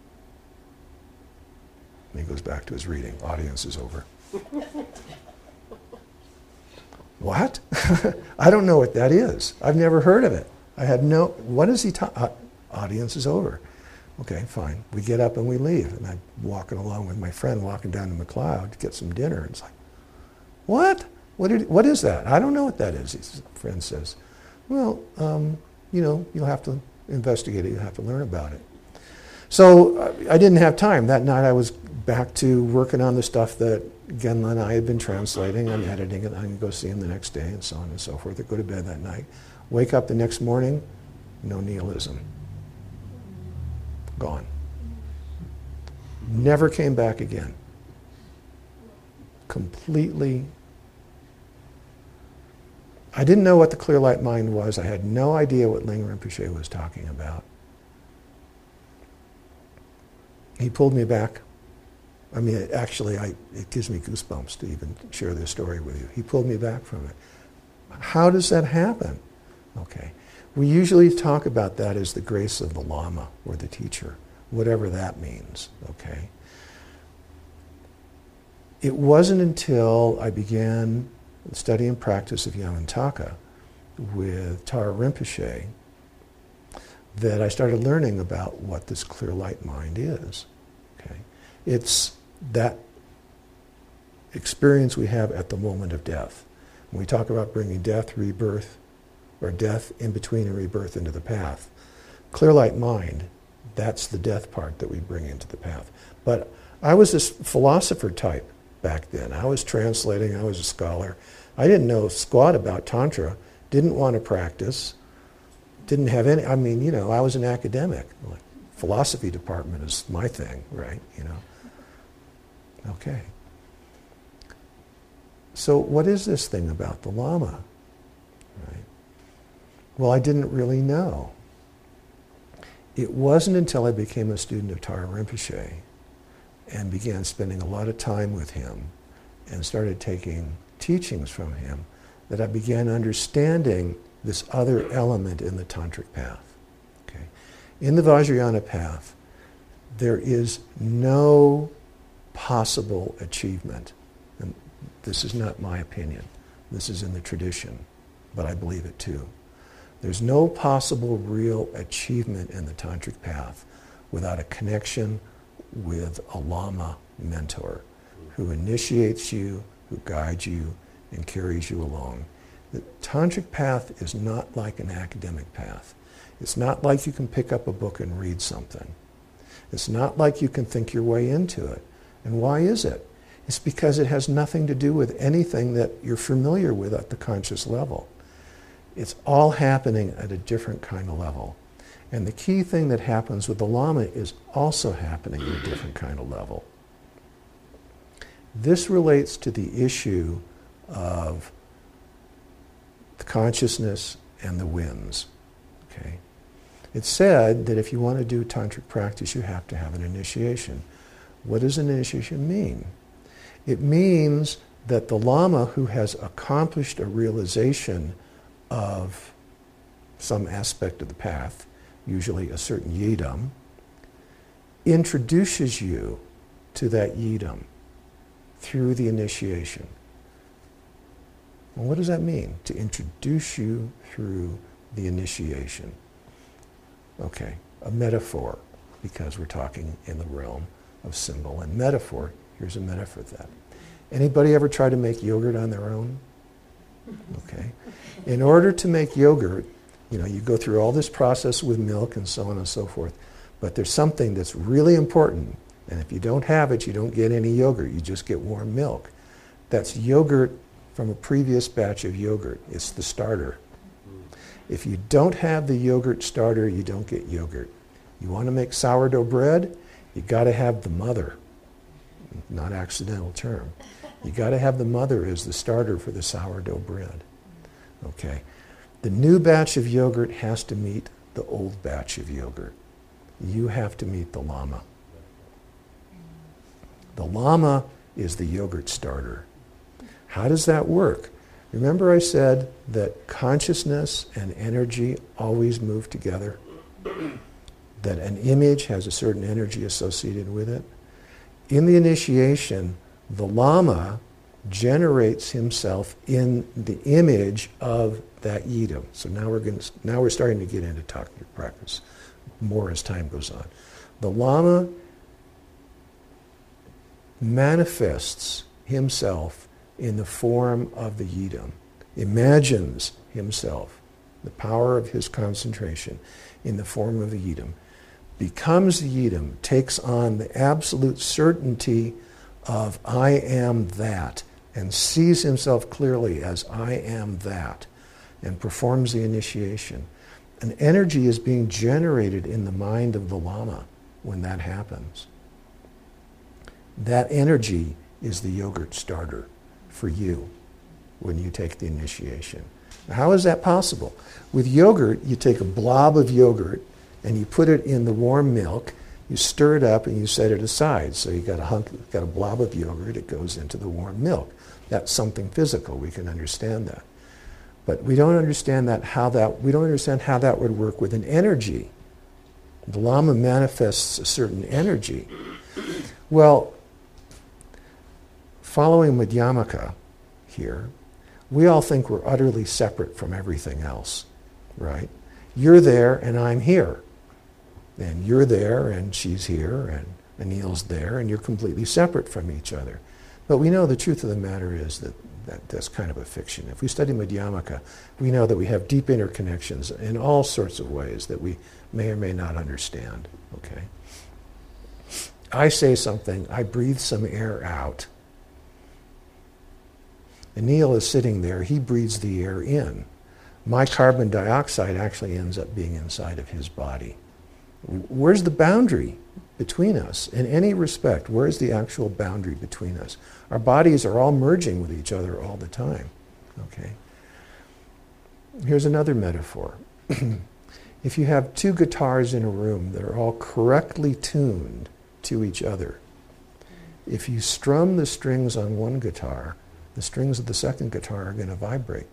And he goes back to his reading. Audience is over. What? I don't know what that is. I've never heard of it. I had no... What is he talking... Uh, audience is over. Okay, fine. We get up and we leave. And I'm walking along with my friend, walking down to McLeod to get some dinner. And it's like, what? What, did, what is that? I don't know what that is. His friend says, well, um, you know, you'll have to investigate it. You'll have to learn about it. So uh, I didn't have time. That night I was back to working on the stuff that Genla and I had been translating. I'm editing it. I'm going to go see him the next day and so on and so forth. I go to bed that night. Wake up the next morning, no nihilism. Gone. Never came back again. Completely. I didn't know what the clear light mind was. I had no idea what Ling Rinpoche was talking about. He pulled me back. I mean, it, actually, I, it gives me goosebumps to even share this story with you. He pulled me back from it. How does that happen? Okay. We usually talk about that as the grace of the Lama or the teacher, whatever that means, okay? It wasn't until I began the study and practice of Yamantaka with Tara Rinpoche that I started learning about what this clear light mind is, okay? It's that experience we have at the moment of death. When we talk about bringing death, rebirth, or death in between and rebirth into the path. Clear light mind, that's the death part that we bring into the path. But I was this philosopher type back then. I was translating, I was a scholar. I didn't know squat about Tantra, didn't want to practice, didn't have any, I mean, you know, I was an academic. Like, philosophy department is my thing, right, you know. Okay. So what is this thing about the Lama? Right? Well, I didn't really know. It wasn't until I became a student of Tara Rinpoche and began spending a lot of time with him and started taking teachings from him that I began understanding this other element in the Tantric path. Okay? In the Vajrayana path, there is no possible achievement. And this is not my opinion. This is in the tradition, but I believe it too. There's no possible real achievement in the Tantric path without a connection with a Lama mentor who initiates you, who guides you, and carries you along. The Tantric path is not like an academic path. It's not like you can pick up a book and read something. It's not like you can think your way into it. And why is it? It's because it has nothing to do with anything that you're familiar with at the conscious level. It's all happening at a different kind of level. And the key thing that happens with the Lama is also happening at a different kind of level. This relates to the issue of the consciousness and the winds. Okay? It's said that if you want to do tantric practice, you have to have an initiation. What does an initiation mean? It means that the Lama who has accomplished a realization of some aspect of the path, usually a certain yidam, introduces you to that yidam through the initiation. Well, what does that mean? To introduce you through the initiation. Okay, a metaphor, because we're talking in the realm of symbol and metaphor. Here's a metaphor for that. Anybody ever try to make yogurt on their own? Okay. In order to make yogurt, you know, you go through all this process with milk and so on and so forth, but there's something that's really important, and if you don't have it, you don't get any yogurt. You just get warm milk. That's yogurt from a previous batch of yogurt. It's the starter. If you don't have the yogurt starter, you don't get yogurt. You want to make sourdough bread, you got to have the mother. Not accidental term. You got to have the mother as the starter for the sourdough bread. Okay. The new batch of yogurt has to meet the old batch of yogurt. You have to meet the lama. The lama is the yogurt starter. How does that work? Remember I said that consciousness and energy always move together? That an image has a certain energy associated with it? In the initiation, the lama generates himself in the image of that yidam. So now we're going to, now we're starting to get into talking practice more as time goes on. The lama manifests himself in the form of the yidam, imagines himself, the power of his concentration in the form of the yidam, becomes the yidam, takes on the absolute certainty of I am that, and sees himself clearly as I am that, and performs the initiation. An energy is being generated in the mind of the lama when that happens. That energy is the yogurt starter for you when you take the initiation. Now, how is that possible? With yogurt, you take a blob of yogurt and you put it in the warm milk, you stir it up and you set it aside. So you got a hunk, got a blob of yogurt, it goes into the warm milk. That's something physical, we can understand that. But we don't understand that how that we don't understand how that would work with an energy. The lama manifests a certain energy. Well, following Madhyamaka here, we all think we're utterly separate from everything else, right? You're there and I'm here. And you're there and she's here and Anil's there and you're completely separate from each other. But we know the truth of the matter is that, that that's kind of a fiction. If we study Madhyamaka, we know that we have deep interconnections in all sorts of ways that we may or may not understand, okay? I say something, I breathe some air out. Anil is sitting there, he breathes the air in. My carbon dioxide actually ends up being inside of his body. Where's the boundary between us? In any respect, where's the actual boundary between us? Our bodies are all merging with each other all the time. Okay. Here's another metaphor. If you have two guitars in a room that are all correctly tuned to each other, if you strum the strings on one guitar, the strings of the second guitar are going to vibrate.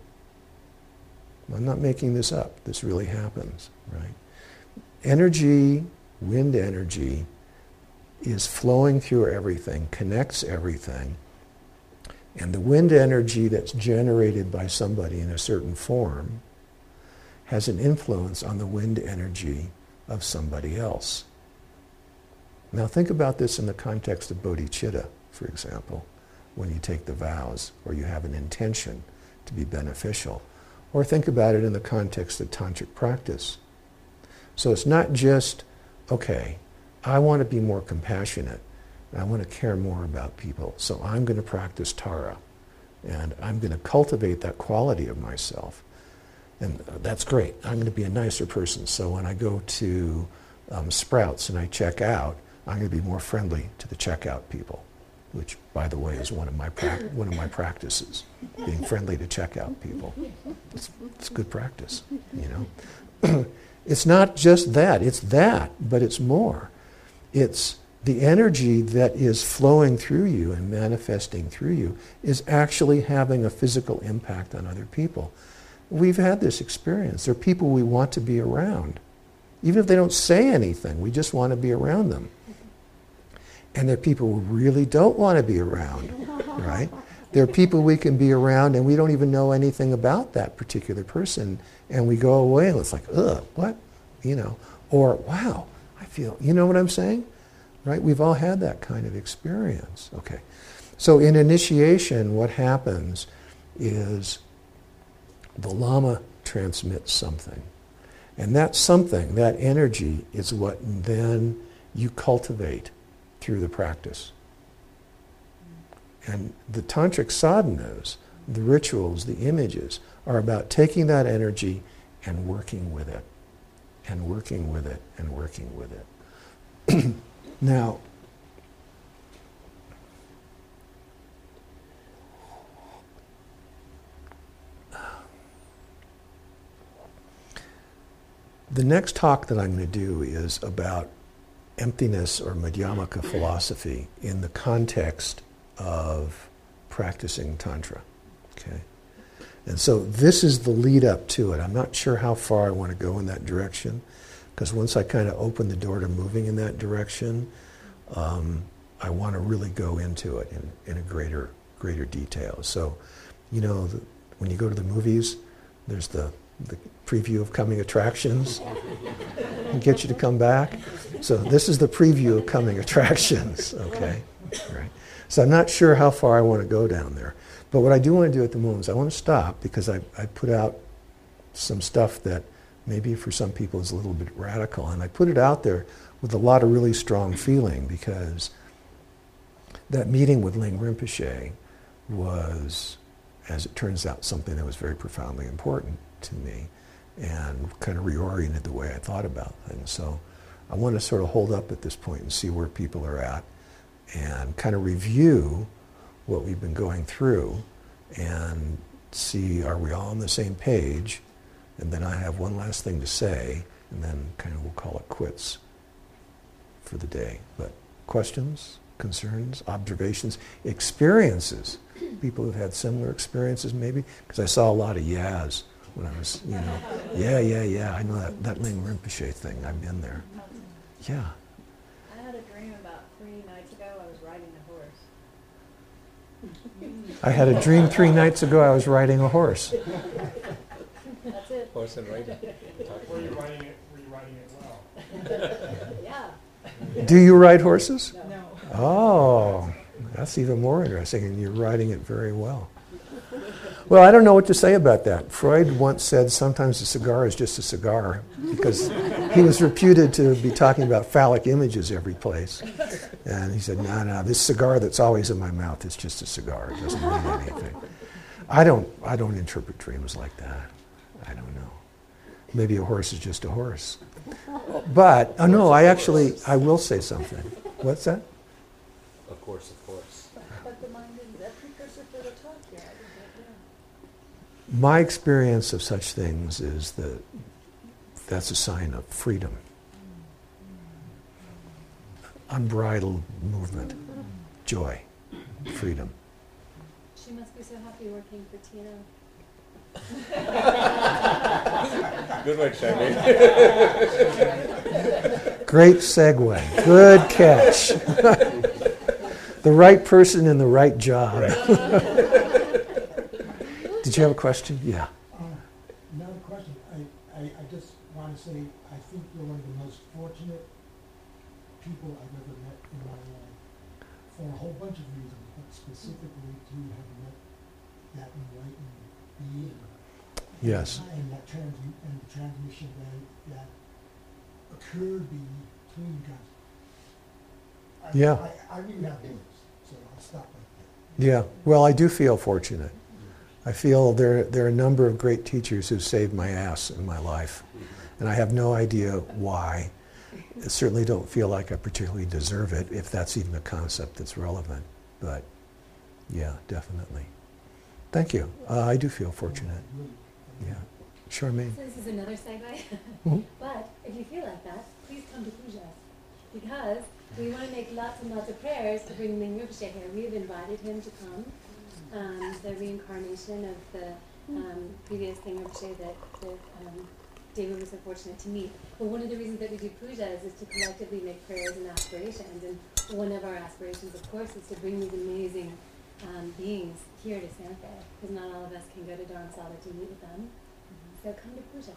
I'm not making this up. This really happens, right? Energy, wind energy, is flowing through everything, connects everything, and the wind energy that's generated by somebody in a certain form has an influence on the wind energy of somebody else. Now think about this in the context of bodhicitta, for example, when you take the vows or you have an intention to be beneficial. Or think about it in the context of tantric practice. So it's not just, okay, I want to be more compassionate, and I want to care more about people, so I'm going to practice Tara, and I'm going to cultivate that quality of myself. And that's great. I'm going to be a nicer person, so when I go to um, Sprouts and I check out, I'm going to be more friendly to the checkout people, which, by the way, is one of my pra- one of my practices, being friendly to checkout people. It's, it's good practice, you know. It's not just that, it's that, but it's more. It's the energy that is flowing through you and manifesting through you is actually having a physical impact on other people. We've had this experience. There are people we want to be around. Even if they don't say anything, we just want to be around them. And there are people we really don't want to be around, right? There are people we can be around and we don't even know anything about that particular person, and we go away and it's like, ugh, what? You know, or wow, I feel, you know what I'm saying? Right? We've all had that kind of experience. Okay. So in initiation, what happens is the Lama transmits something. And that something, that energy, is what then you cultivate through the practice. And the tantric sadhanas, the rituals, the images, are about taking that energy and working with it, and working with it, and working with it. Now, the next talk that I'm going to do is about emptiness or Madhyamaka philosophy in the context of practicing Tantra. Okay? And so this is the lead up to it. I'm not sure how far I want to go in that direction, because once I kind of open the door to moving in that direction, um, I want to really go into it in, in a greater greater detail. So, you know, the, when you go to the movies, there's the, the preview of coming attractions and get you to come back. So this is the preview of coming attractions, okay? Right. So I'm not sure how far I want to go down there. But what I do want to do at the moment is I want to stop, because I, I put out some stuff that maybe for some people is a little bit radical. And I put it out there with a lot of really strong feeling, because that meeting with Ling Rinpoche was, as it turns out, something that was very profoundly important to me and kind of reoriented the way I thought about things. So I want to sort of hold up at this point and see where people are at and kind of review what we've been going through and see, are we all on the same page? And then I have one last thing to say, and then kind of we'll call it quits for the day. But questions, concerns, observations, experiences? People who've had similar experiences maybe? Because I saw a lot of yeahs when I was, you know, yeah, yeah, yeah, I know that, that Ling Rinpoche thing, I've been there. Yeah. I had a dream about three nights ago. I was riding a horse. I had a dream three nights ago I was riding a horse. That's it. Horse and rider. Were you riding it, were you riding it well? Yeah. Do you ride horses? No. Oh, that's even more interesting, and you're riding it very well. Well, I don't know what to say about that. Freud once said sometimes a cigar is just a cigar, because he was reputed to be talking about phallic images every place. And he said, no, no, this cigar that's always in my mouth is just a cigar. It doesn't mean anything. I don't, I don't interpret dreams like that. I don't know. Maybe a horse is just a horse. But, oh no, I actually, I will say something. What's that? Of course, of course. But the mind is a precursor for the talk here. I didn't My experience of such things is that that's a sign of freedom. Unbridled movement, joy, freedom. She must be so happy working for Tina. Good one, Shaggy. Great segue. Good catch. The right person in the right job. Did you have a question? Yeah. Uh, Not a question. I, I, I just want to say, I think you're one of the most fortunate people I've ever met in my life, for a whole bunch of reasons, but specifically to have met that enlightened being. Yes. And that trans and the transmission that, that occurred between you guys. I, Yeah. I, I really have words, so I'll stop right there. Yeah. Well, I do feel fortunate. I feel there, there are a number of great teachers who saved my ass in my life. And I have no idea why. I certainly don't feel like I particularly deserve it, if that's even a concept that's relevant. But yeah, definitely. Thank you. Uh, I do feel fortunate. Yeah. Charmaine. So this is another segue. Mhm. But if you feel like that, please come to pujas. Because we want to make lots and lots of prayers to bring Ling Rinpoche here. We have invited him to come. Um, the reincarnation of the um, previous Ling Rinpoche that, that um, David was so fortunate to meet. But one of the reasons that we do pujas is to collectively make prayers and aspirations. And one of our aspirations, of course, is to bring these amazing um, beings here to Santa, because not all of us can go to Dharamsala to meet with them. So come to Puja,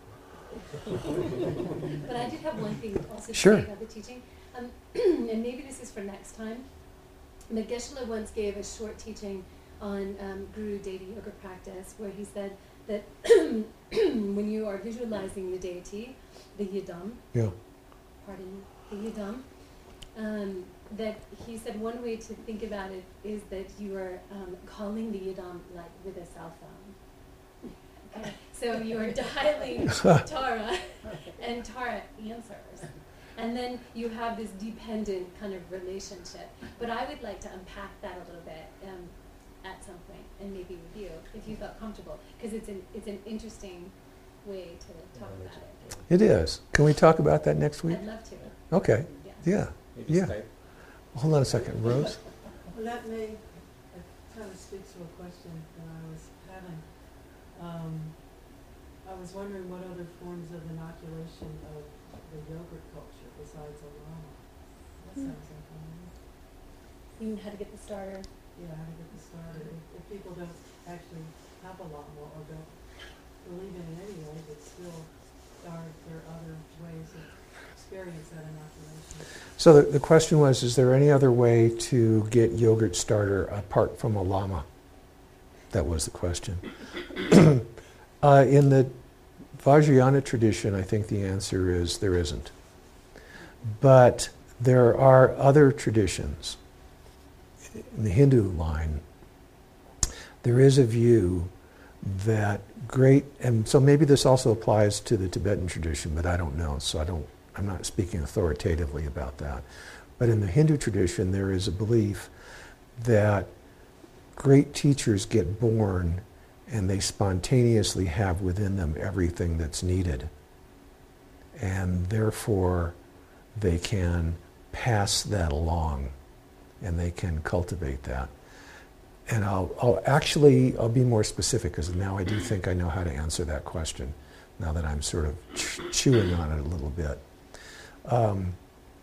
honey. But I did have one thing also to Sure. say about the teaching, um, and maybe this is for next time. But Geshe-la once gave a short teaching on um, Guru Deity Yoga practice, where he said that when you are visualizing the deity, the Yidam, Yeah. pardon, the Yidam, um, that he said one way to think about it is that you are um, calling the Yidam like with a cell phone. Okay? So you are dialing Tara, and Tara answers. And then you have this dependent kind of relationship. But I would like to unpack that a little bit um, at some point, and maybe with you, if you felt comfortable, because it's an it's an interesting way to talk about it. It is. Can we talk about that next week? I'd love to. Okay. Yeah. Yeah. Maybe Yeah. Skype. Hold on a second, Rose. Well, that may, it kind of speaks to a question that I was having. Um, I was wondering what other forms of inoculation of the yogurt culture besides Olama. That Hmm. sounds like one. You know how to get the starter. Yeah, how to get this started. If, if people don't actually have a lot more or don't believe in it anyway, but still are there other ways of experience that inoculation? So the, the question was, is there any other way to get yogurt starter apart from a llama? That was the question. uh, in the Vajrayana tradition, I think the answer is there isn't. But there are other traditions. In the Hindu line, there is a view that great, and so maybe this also applies to the Tibetan tradition, but I don't know, so I don't, I'm not speaking authoritatively about that. But in the Hindu tradition, there is a belief that great teachers get born and they spontaneously have within them everything that's needed. And therefore, they can pass that along and they can cultivate that. And I'll, I'll actually, I'll be more specific because now I do think I know how to answer that question now that I'm sort of ch- chewing on it a little bit. Um,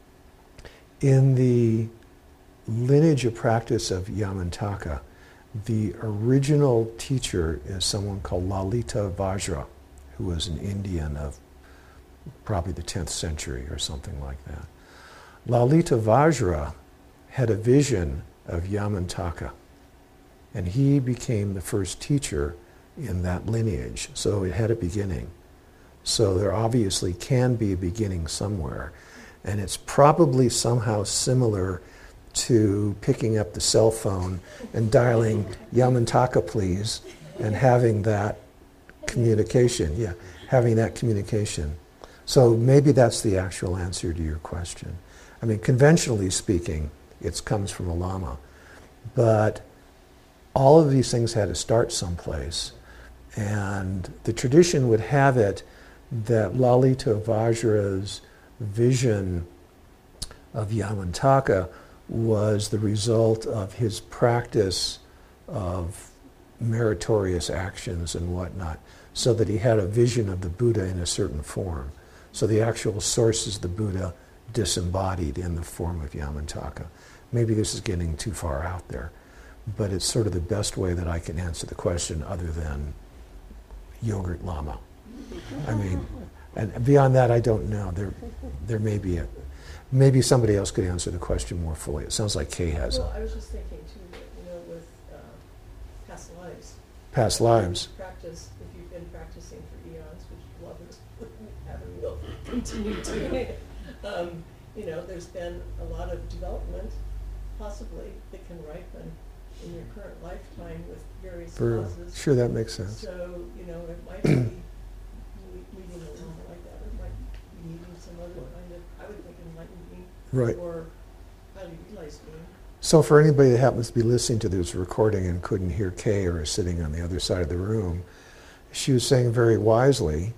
in the lineage of practice of Yamantaka, the original teacher is someone called Lalita Vajra, who was an Indian of probably the tenth century or something like that. Lalita Vajra had a vision of Yamantaka, and he became the first teacher in that lineage. So it had a beginning. So there obviously can be a beginning somewhere. And it's probably somehow similar to picking up the cell phone and dialing Yamantaka, please, and having that communication. Yeah, having that communication. So maybe that's the actual answer to your question. I mean, conventionally speaking, it comes from a lama. But all of these things had to start someplace. And the tradition would have it that Lalita Vajra's vision of Yamantaka was the result of his practice of meritorious actions and whatnot, so that he had a vision of the Buddha in a certain form. So the actual source is the Buddha disembodied in the form of Yamantaka. Maybe this is getting too far out there, but it's sort of the best way that I can answer the question other than yogurt lama. I mean, and beyond that, I don't know. There, there may be a, maybe somebody else could answer the question more fully. It sounds like Kay has Well, a I was just thinking too, that, you know, with uh, past lives. past lives. Practice, if you've been practicing for eons, which lovers have and will continue doing, um, you know, there's been a lot of development, possibly, that can ripen in your current lifetime with various For, causes. sure, that makes sense. So, you know, it might be we- meeting a lot like that. It might be needing some other kind of, I would think, enlightened Right. being or highly realized being. So for anybody that happens to be listening to this recording and couldn't hear Kay or is sitting on the other side of the room, she was saying very wisely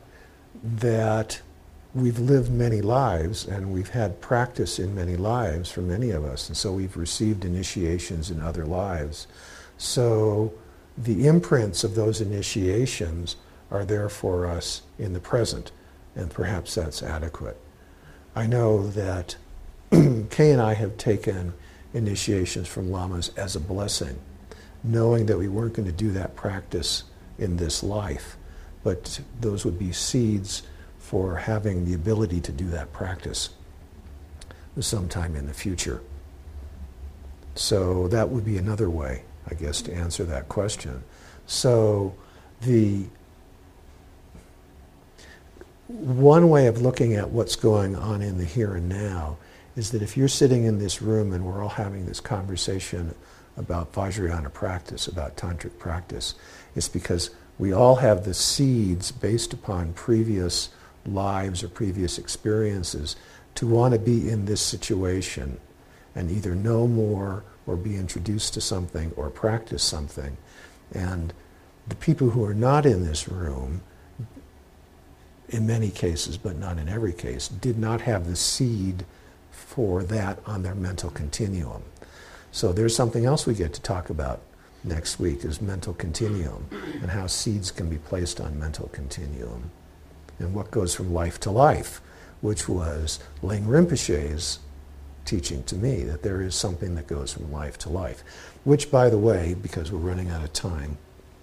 that we've lived many lives and we've had practice in many lives for many of us, and so we've received initiations in other lives. So the imprints of those initiations are there for us in the present, and perhaps that's adequate. I know that Kay and I have taken initiations from lamas as a blessing, knowing that we weren't going to do that practice in this life, but those would be seeds for having the ability to do that practice sometime in the future. So that would be another way, I guess, to answer that question. So the one way of looking at what's going on in the here and now is that if you're sitting in this room and we're all having this conversation about Vajrayana practice, about tantric practice, it's because we all have the seeds based upon previous lives or previous experiences to want to be in this situation and either know more or be introduced to something or practice something. And the people who are not in this room, in many cases, but not in every case, did not have the seed for that on their mental continuum. So there's something else we get to talk about next week, is mental continuum and how seeds can be placed on mental continuum and what goes from life to life, which was Ling Rinpoche's teaching to me, that there is something that goes from life to life, which, by the way, because we're running out of time,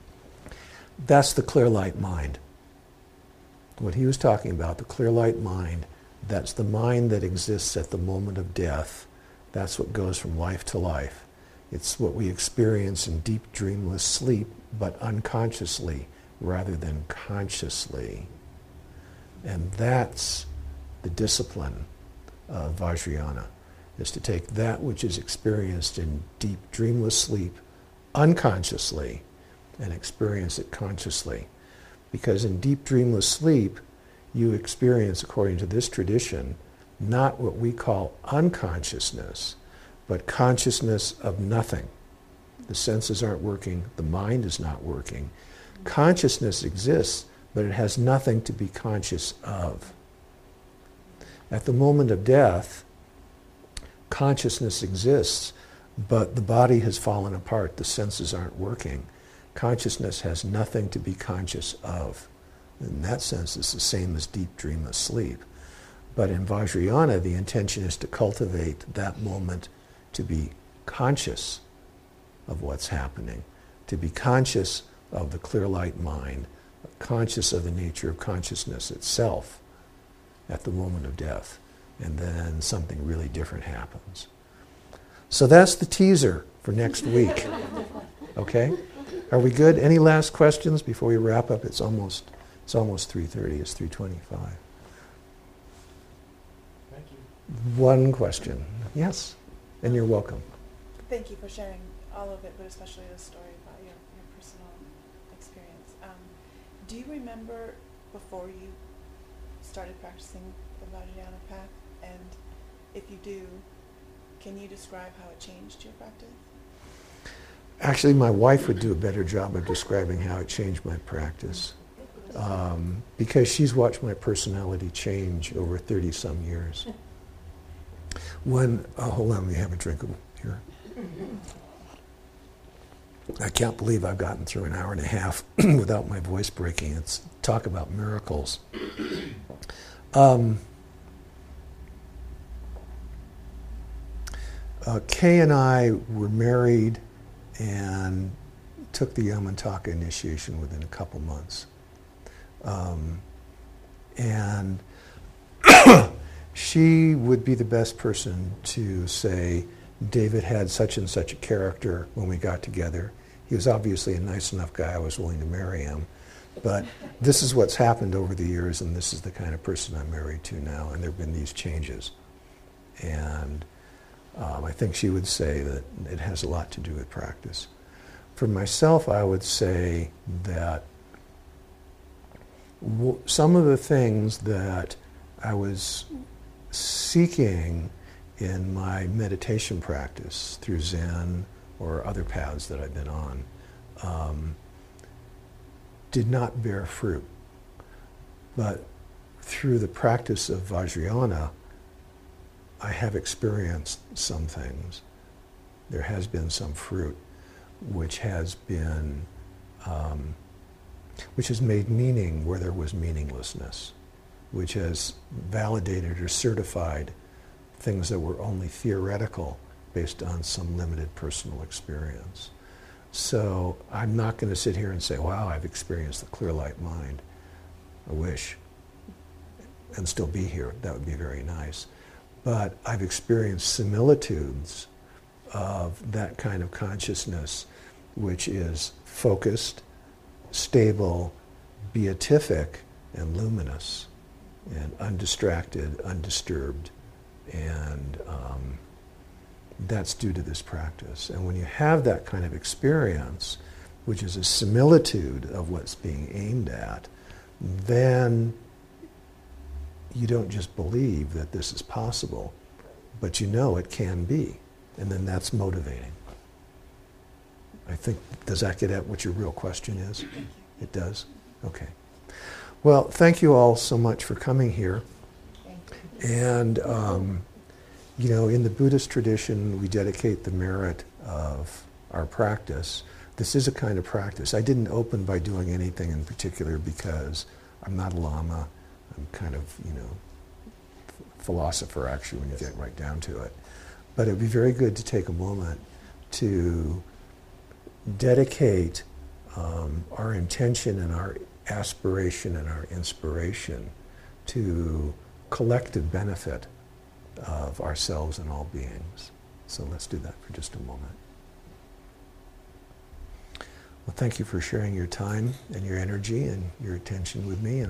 that's the clear light mind. What he was talking about, the clear light mind, that's the mind that exists at the moment of death. That's what goes from life to life. It's what we experience in deep dreamless sleep, but unconsciously rather than consciously. And that's the discipline of Vajrayana, is to take that which is experienced in deep dreamless sleep unconsciously and experience it consciously. Because in deep dreamless sleep, you experience, according to this tradition, not what we call unconsciousness, but consciousness of nothing. The senses aren't working, the mind is not working. Consciousness exists, but it has nothing to be conscious of. At the moment of death, consciousness exists, but the body has fallen apart, the senses aren't working. Consciousness has nothing to be conscious of. In that sense, it's the same as deep dreamless sleep. But in Vajrayana, the intention is to cultivate that moment to be conscious of what's happening, to be conscious of the clear light mind, conscious of the nature of consciousness itself at the moment of death. And then something really different happens. So that's the teaser for next week. Okay? Are we good? Any last questions before we wrap up? It's almost it's almost three thirty. It's three twenty-five. Thank you. One question. Yes, and you're welcome. Thank you for sharing all of it, but especially the story about your, your personal experience. Um, do you remember before you started practicing the Vajrayana path? And if you do, can you describe how it changed your practice? Actually, my wife would do a better job of describing how it changed my practice, um, because she's watched my personality change over thirty-some years. When, oh, hold on, let me have a drink of here. I can't believe I've gotten through an hour and a half without my voice breaking. It's talk about miracles. Um, uh, Kay and I were married and took the Yamantaka initiation within a couple months. Um, and she would be the best person to say, David had such and such a character when we got together. He was obviously a nice enough guy, I was willing to marry him. But this is what's happened over the years, and this is the kind of person I'm married to now, and there have been these changes. And um, I think she would say that it has a lot to do with practice. For myself, I would say that w- some of the things that I was seeking in my meditation practice through Zen or other paths that I've been on um, did not bear fruit. But through the practice of Vajrayana, I have experienced some things. There has been some fruit which has been, um, which has made meaning where there was meaninglessness, which has validated or certified things that were only theoretical based on some limited personal experience. So I'm not going to sit here and say, wow, I've experienced the clear light mind. I wish. And still be here. That would be very nice. But I've experienced similitudes of that kind of consciousness, which is focused, stable, beatific, and luminous, and undistracted, undisturbed. And um, that's due to this practice. And when you have that kind of experience, which is a similitude of what's being aimed at, then you don't just believe that this is possible, but you know it can be. And then that's motivating. I think, does that get at what your real question is? It does? Okay. Well, thank you all so much for coming here. And, um, you know, in the Buddhist tradition, we dedicate the merit of our practice. This is a kind of practice. I didn't open by doing anything in particular because I'm not a lama. I'm kind of, you know, philosopher, actually, when you get right down to it. But it would be very good to take a moment to dedicate um, our intention and our aspiration and our inspiration to collective benefit of ourselves and all beings. So let's do that for just a moment. Well, thank you for sharing your time and your energy and your attention with me. And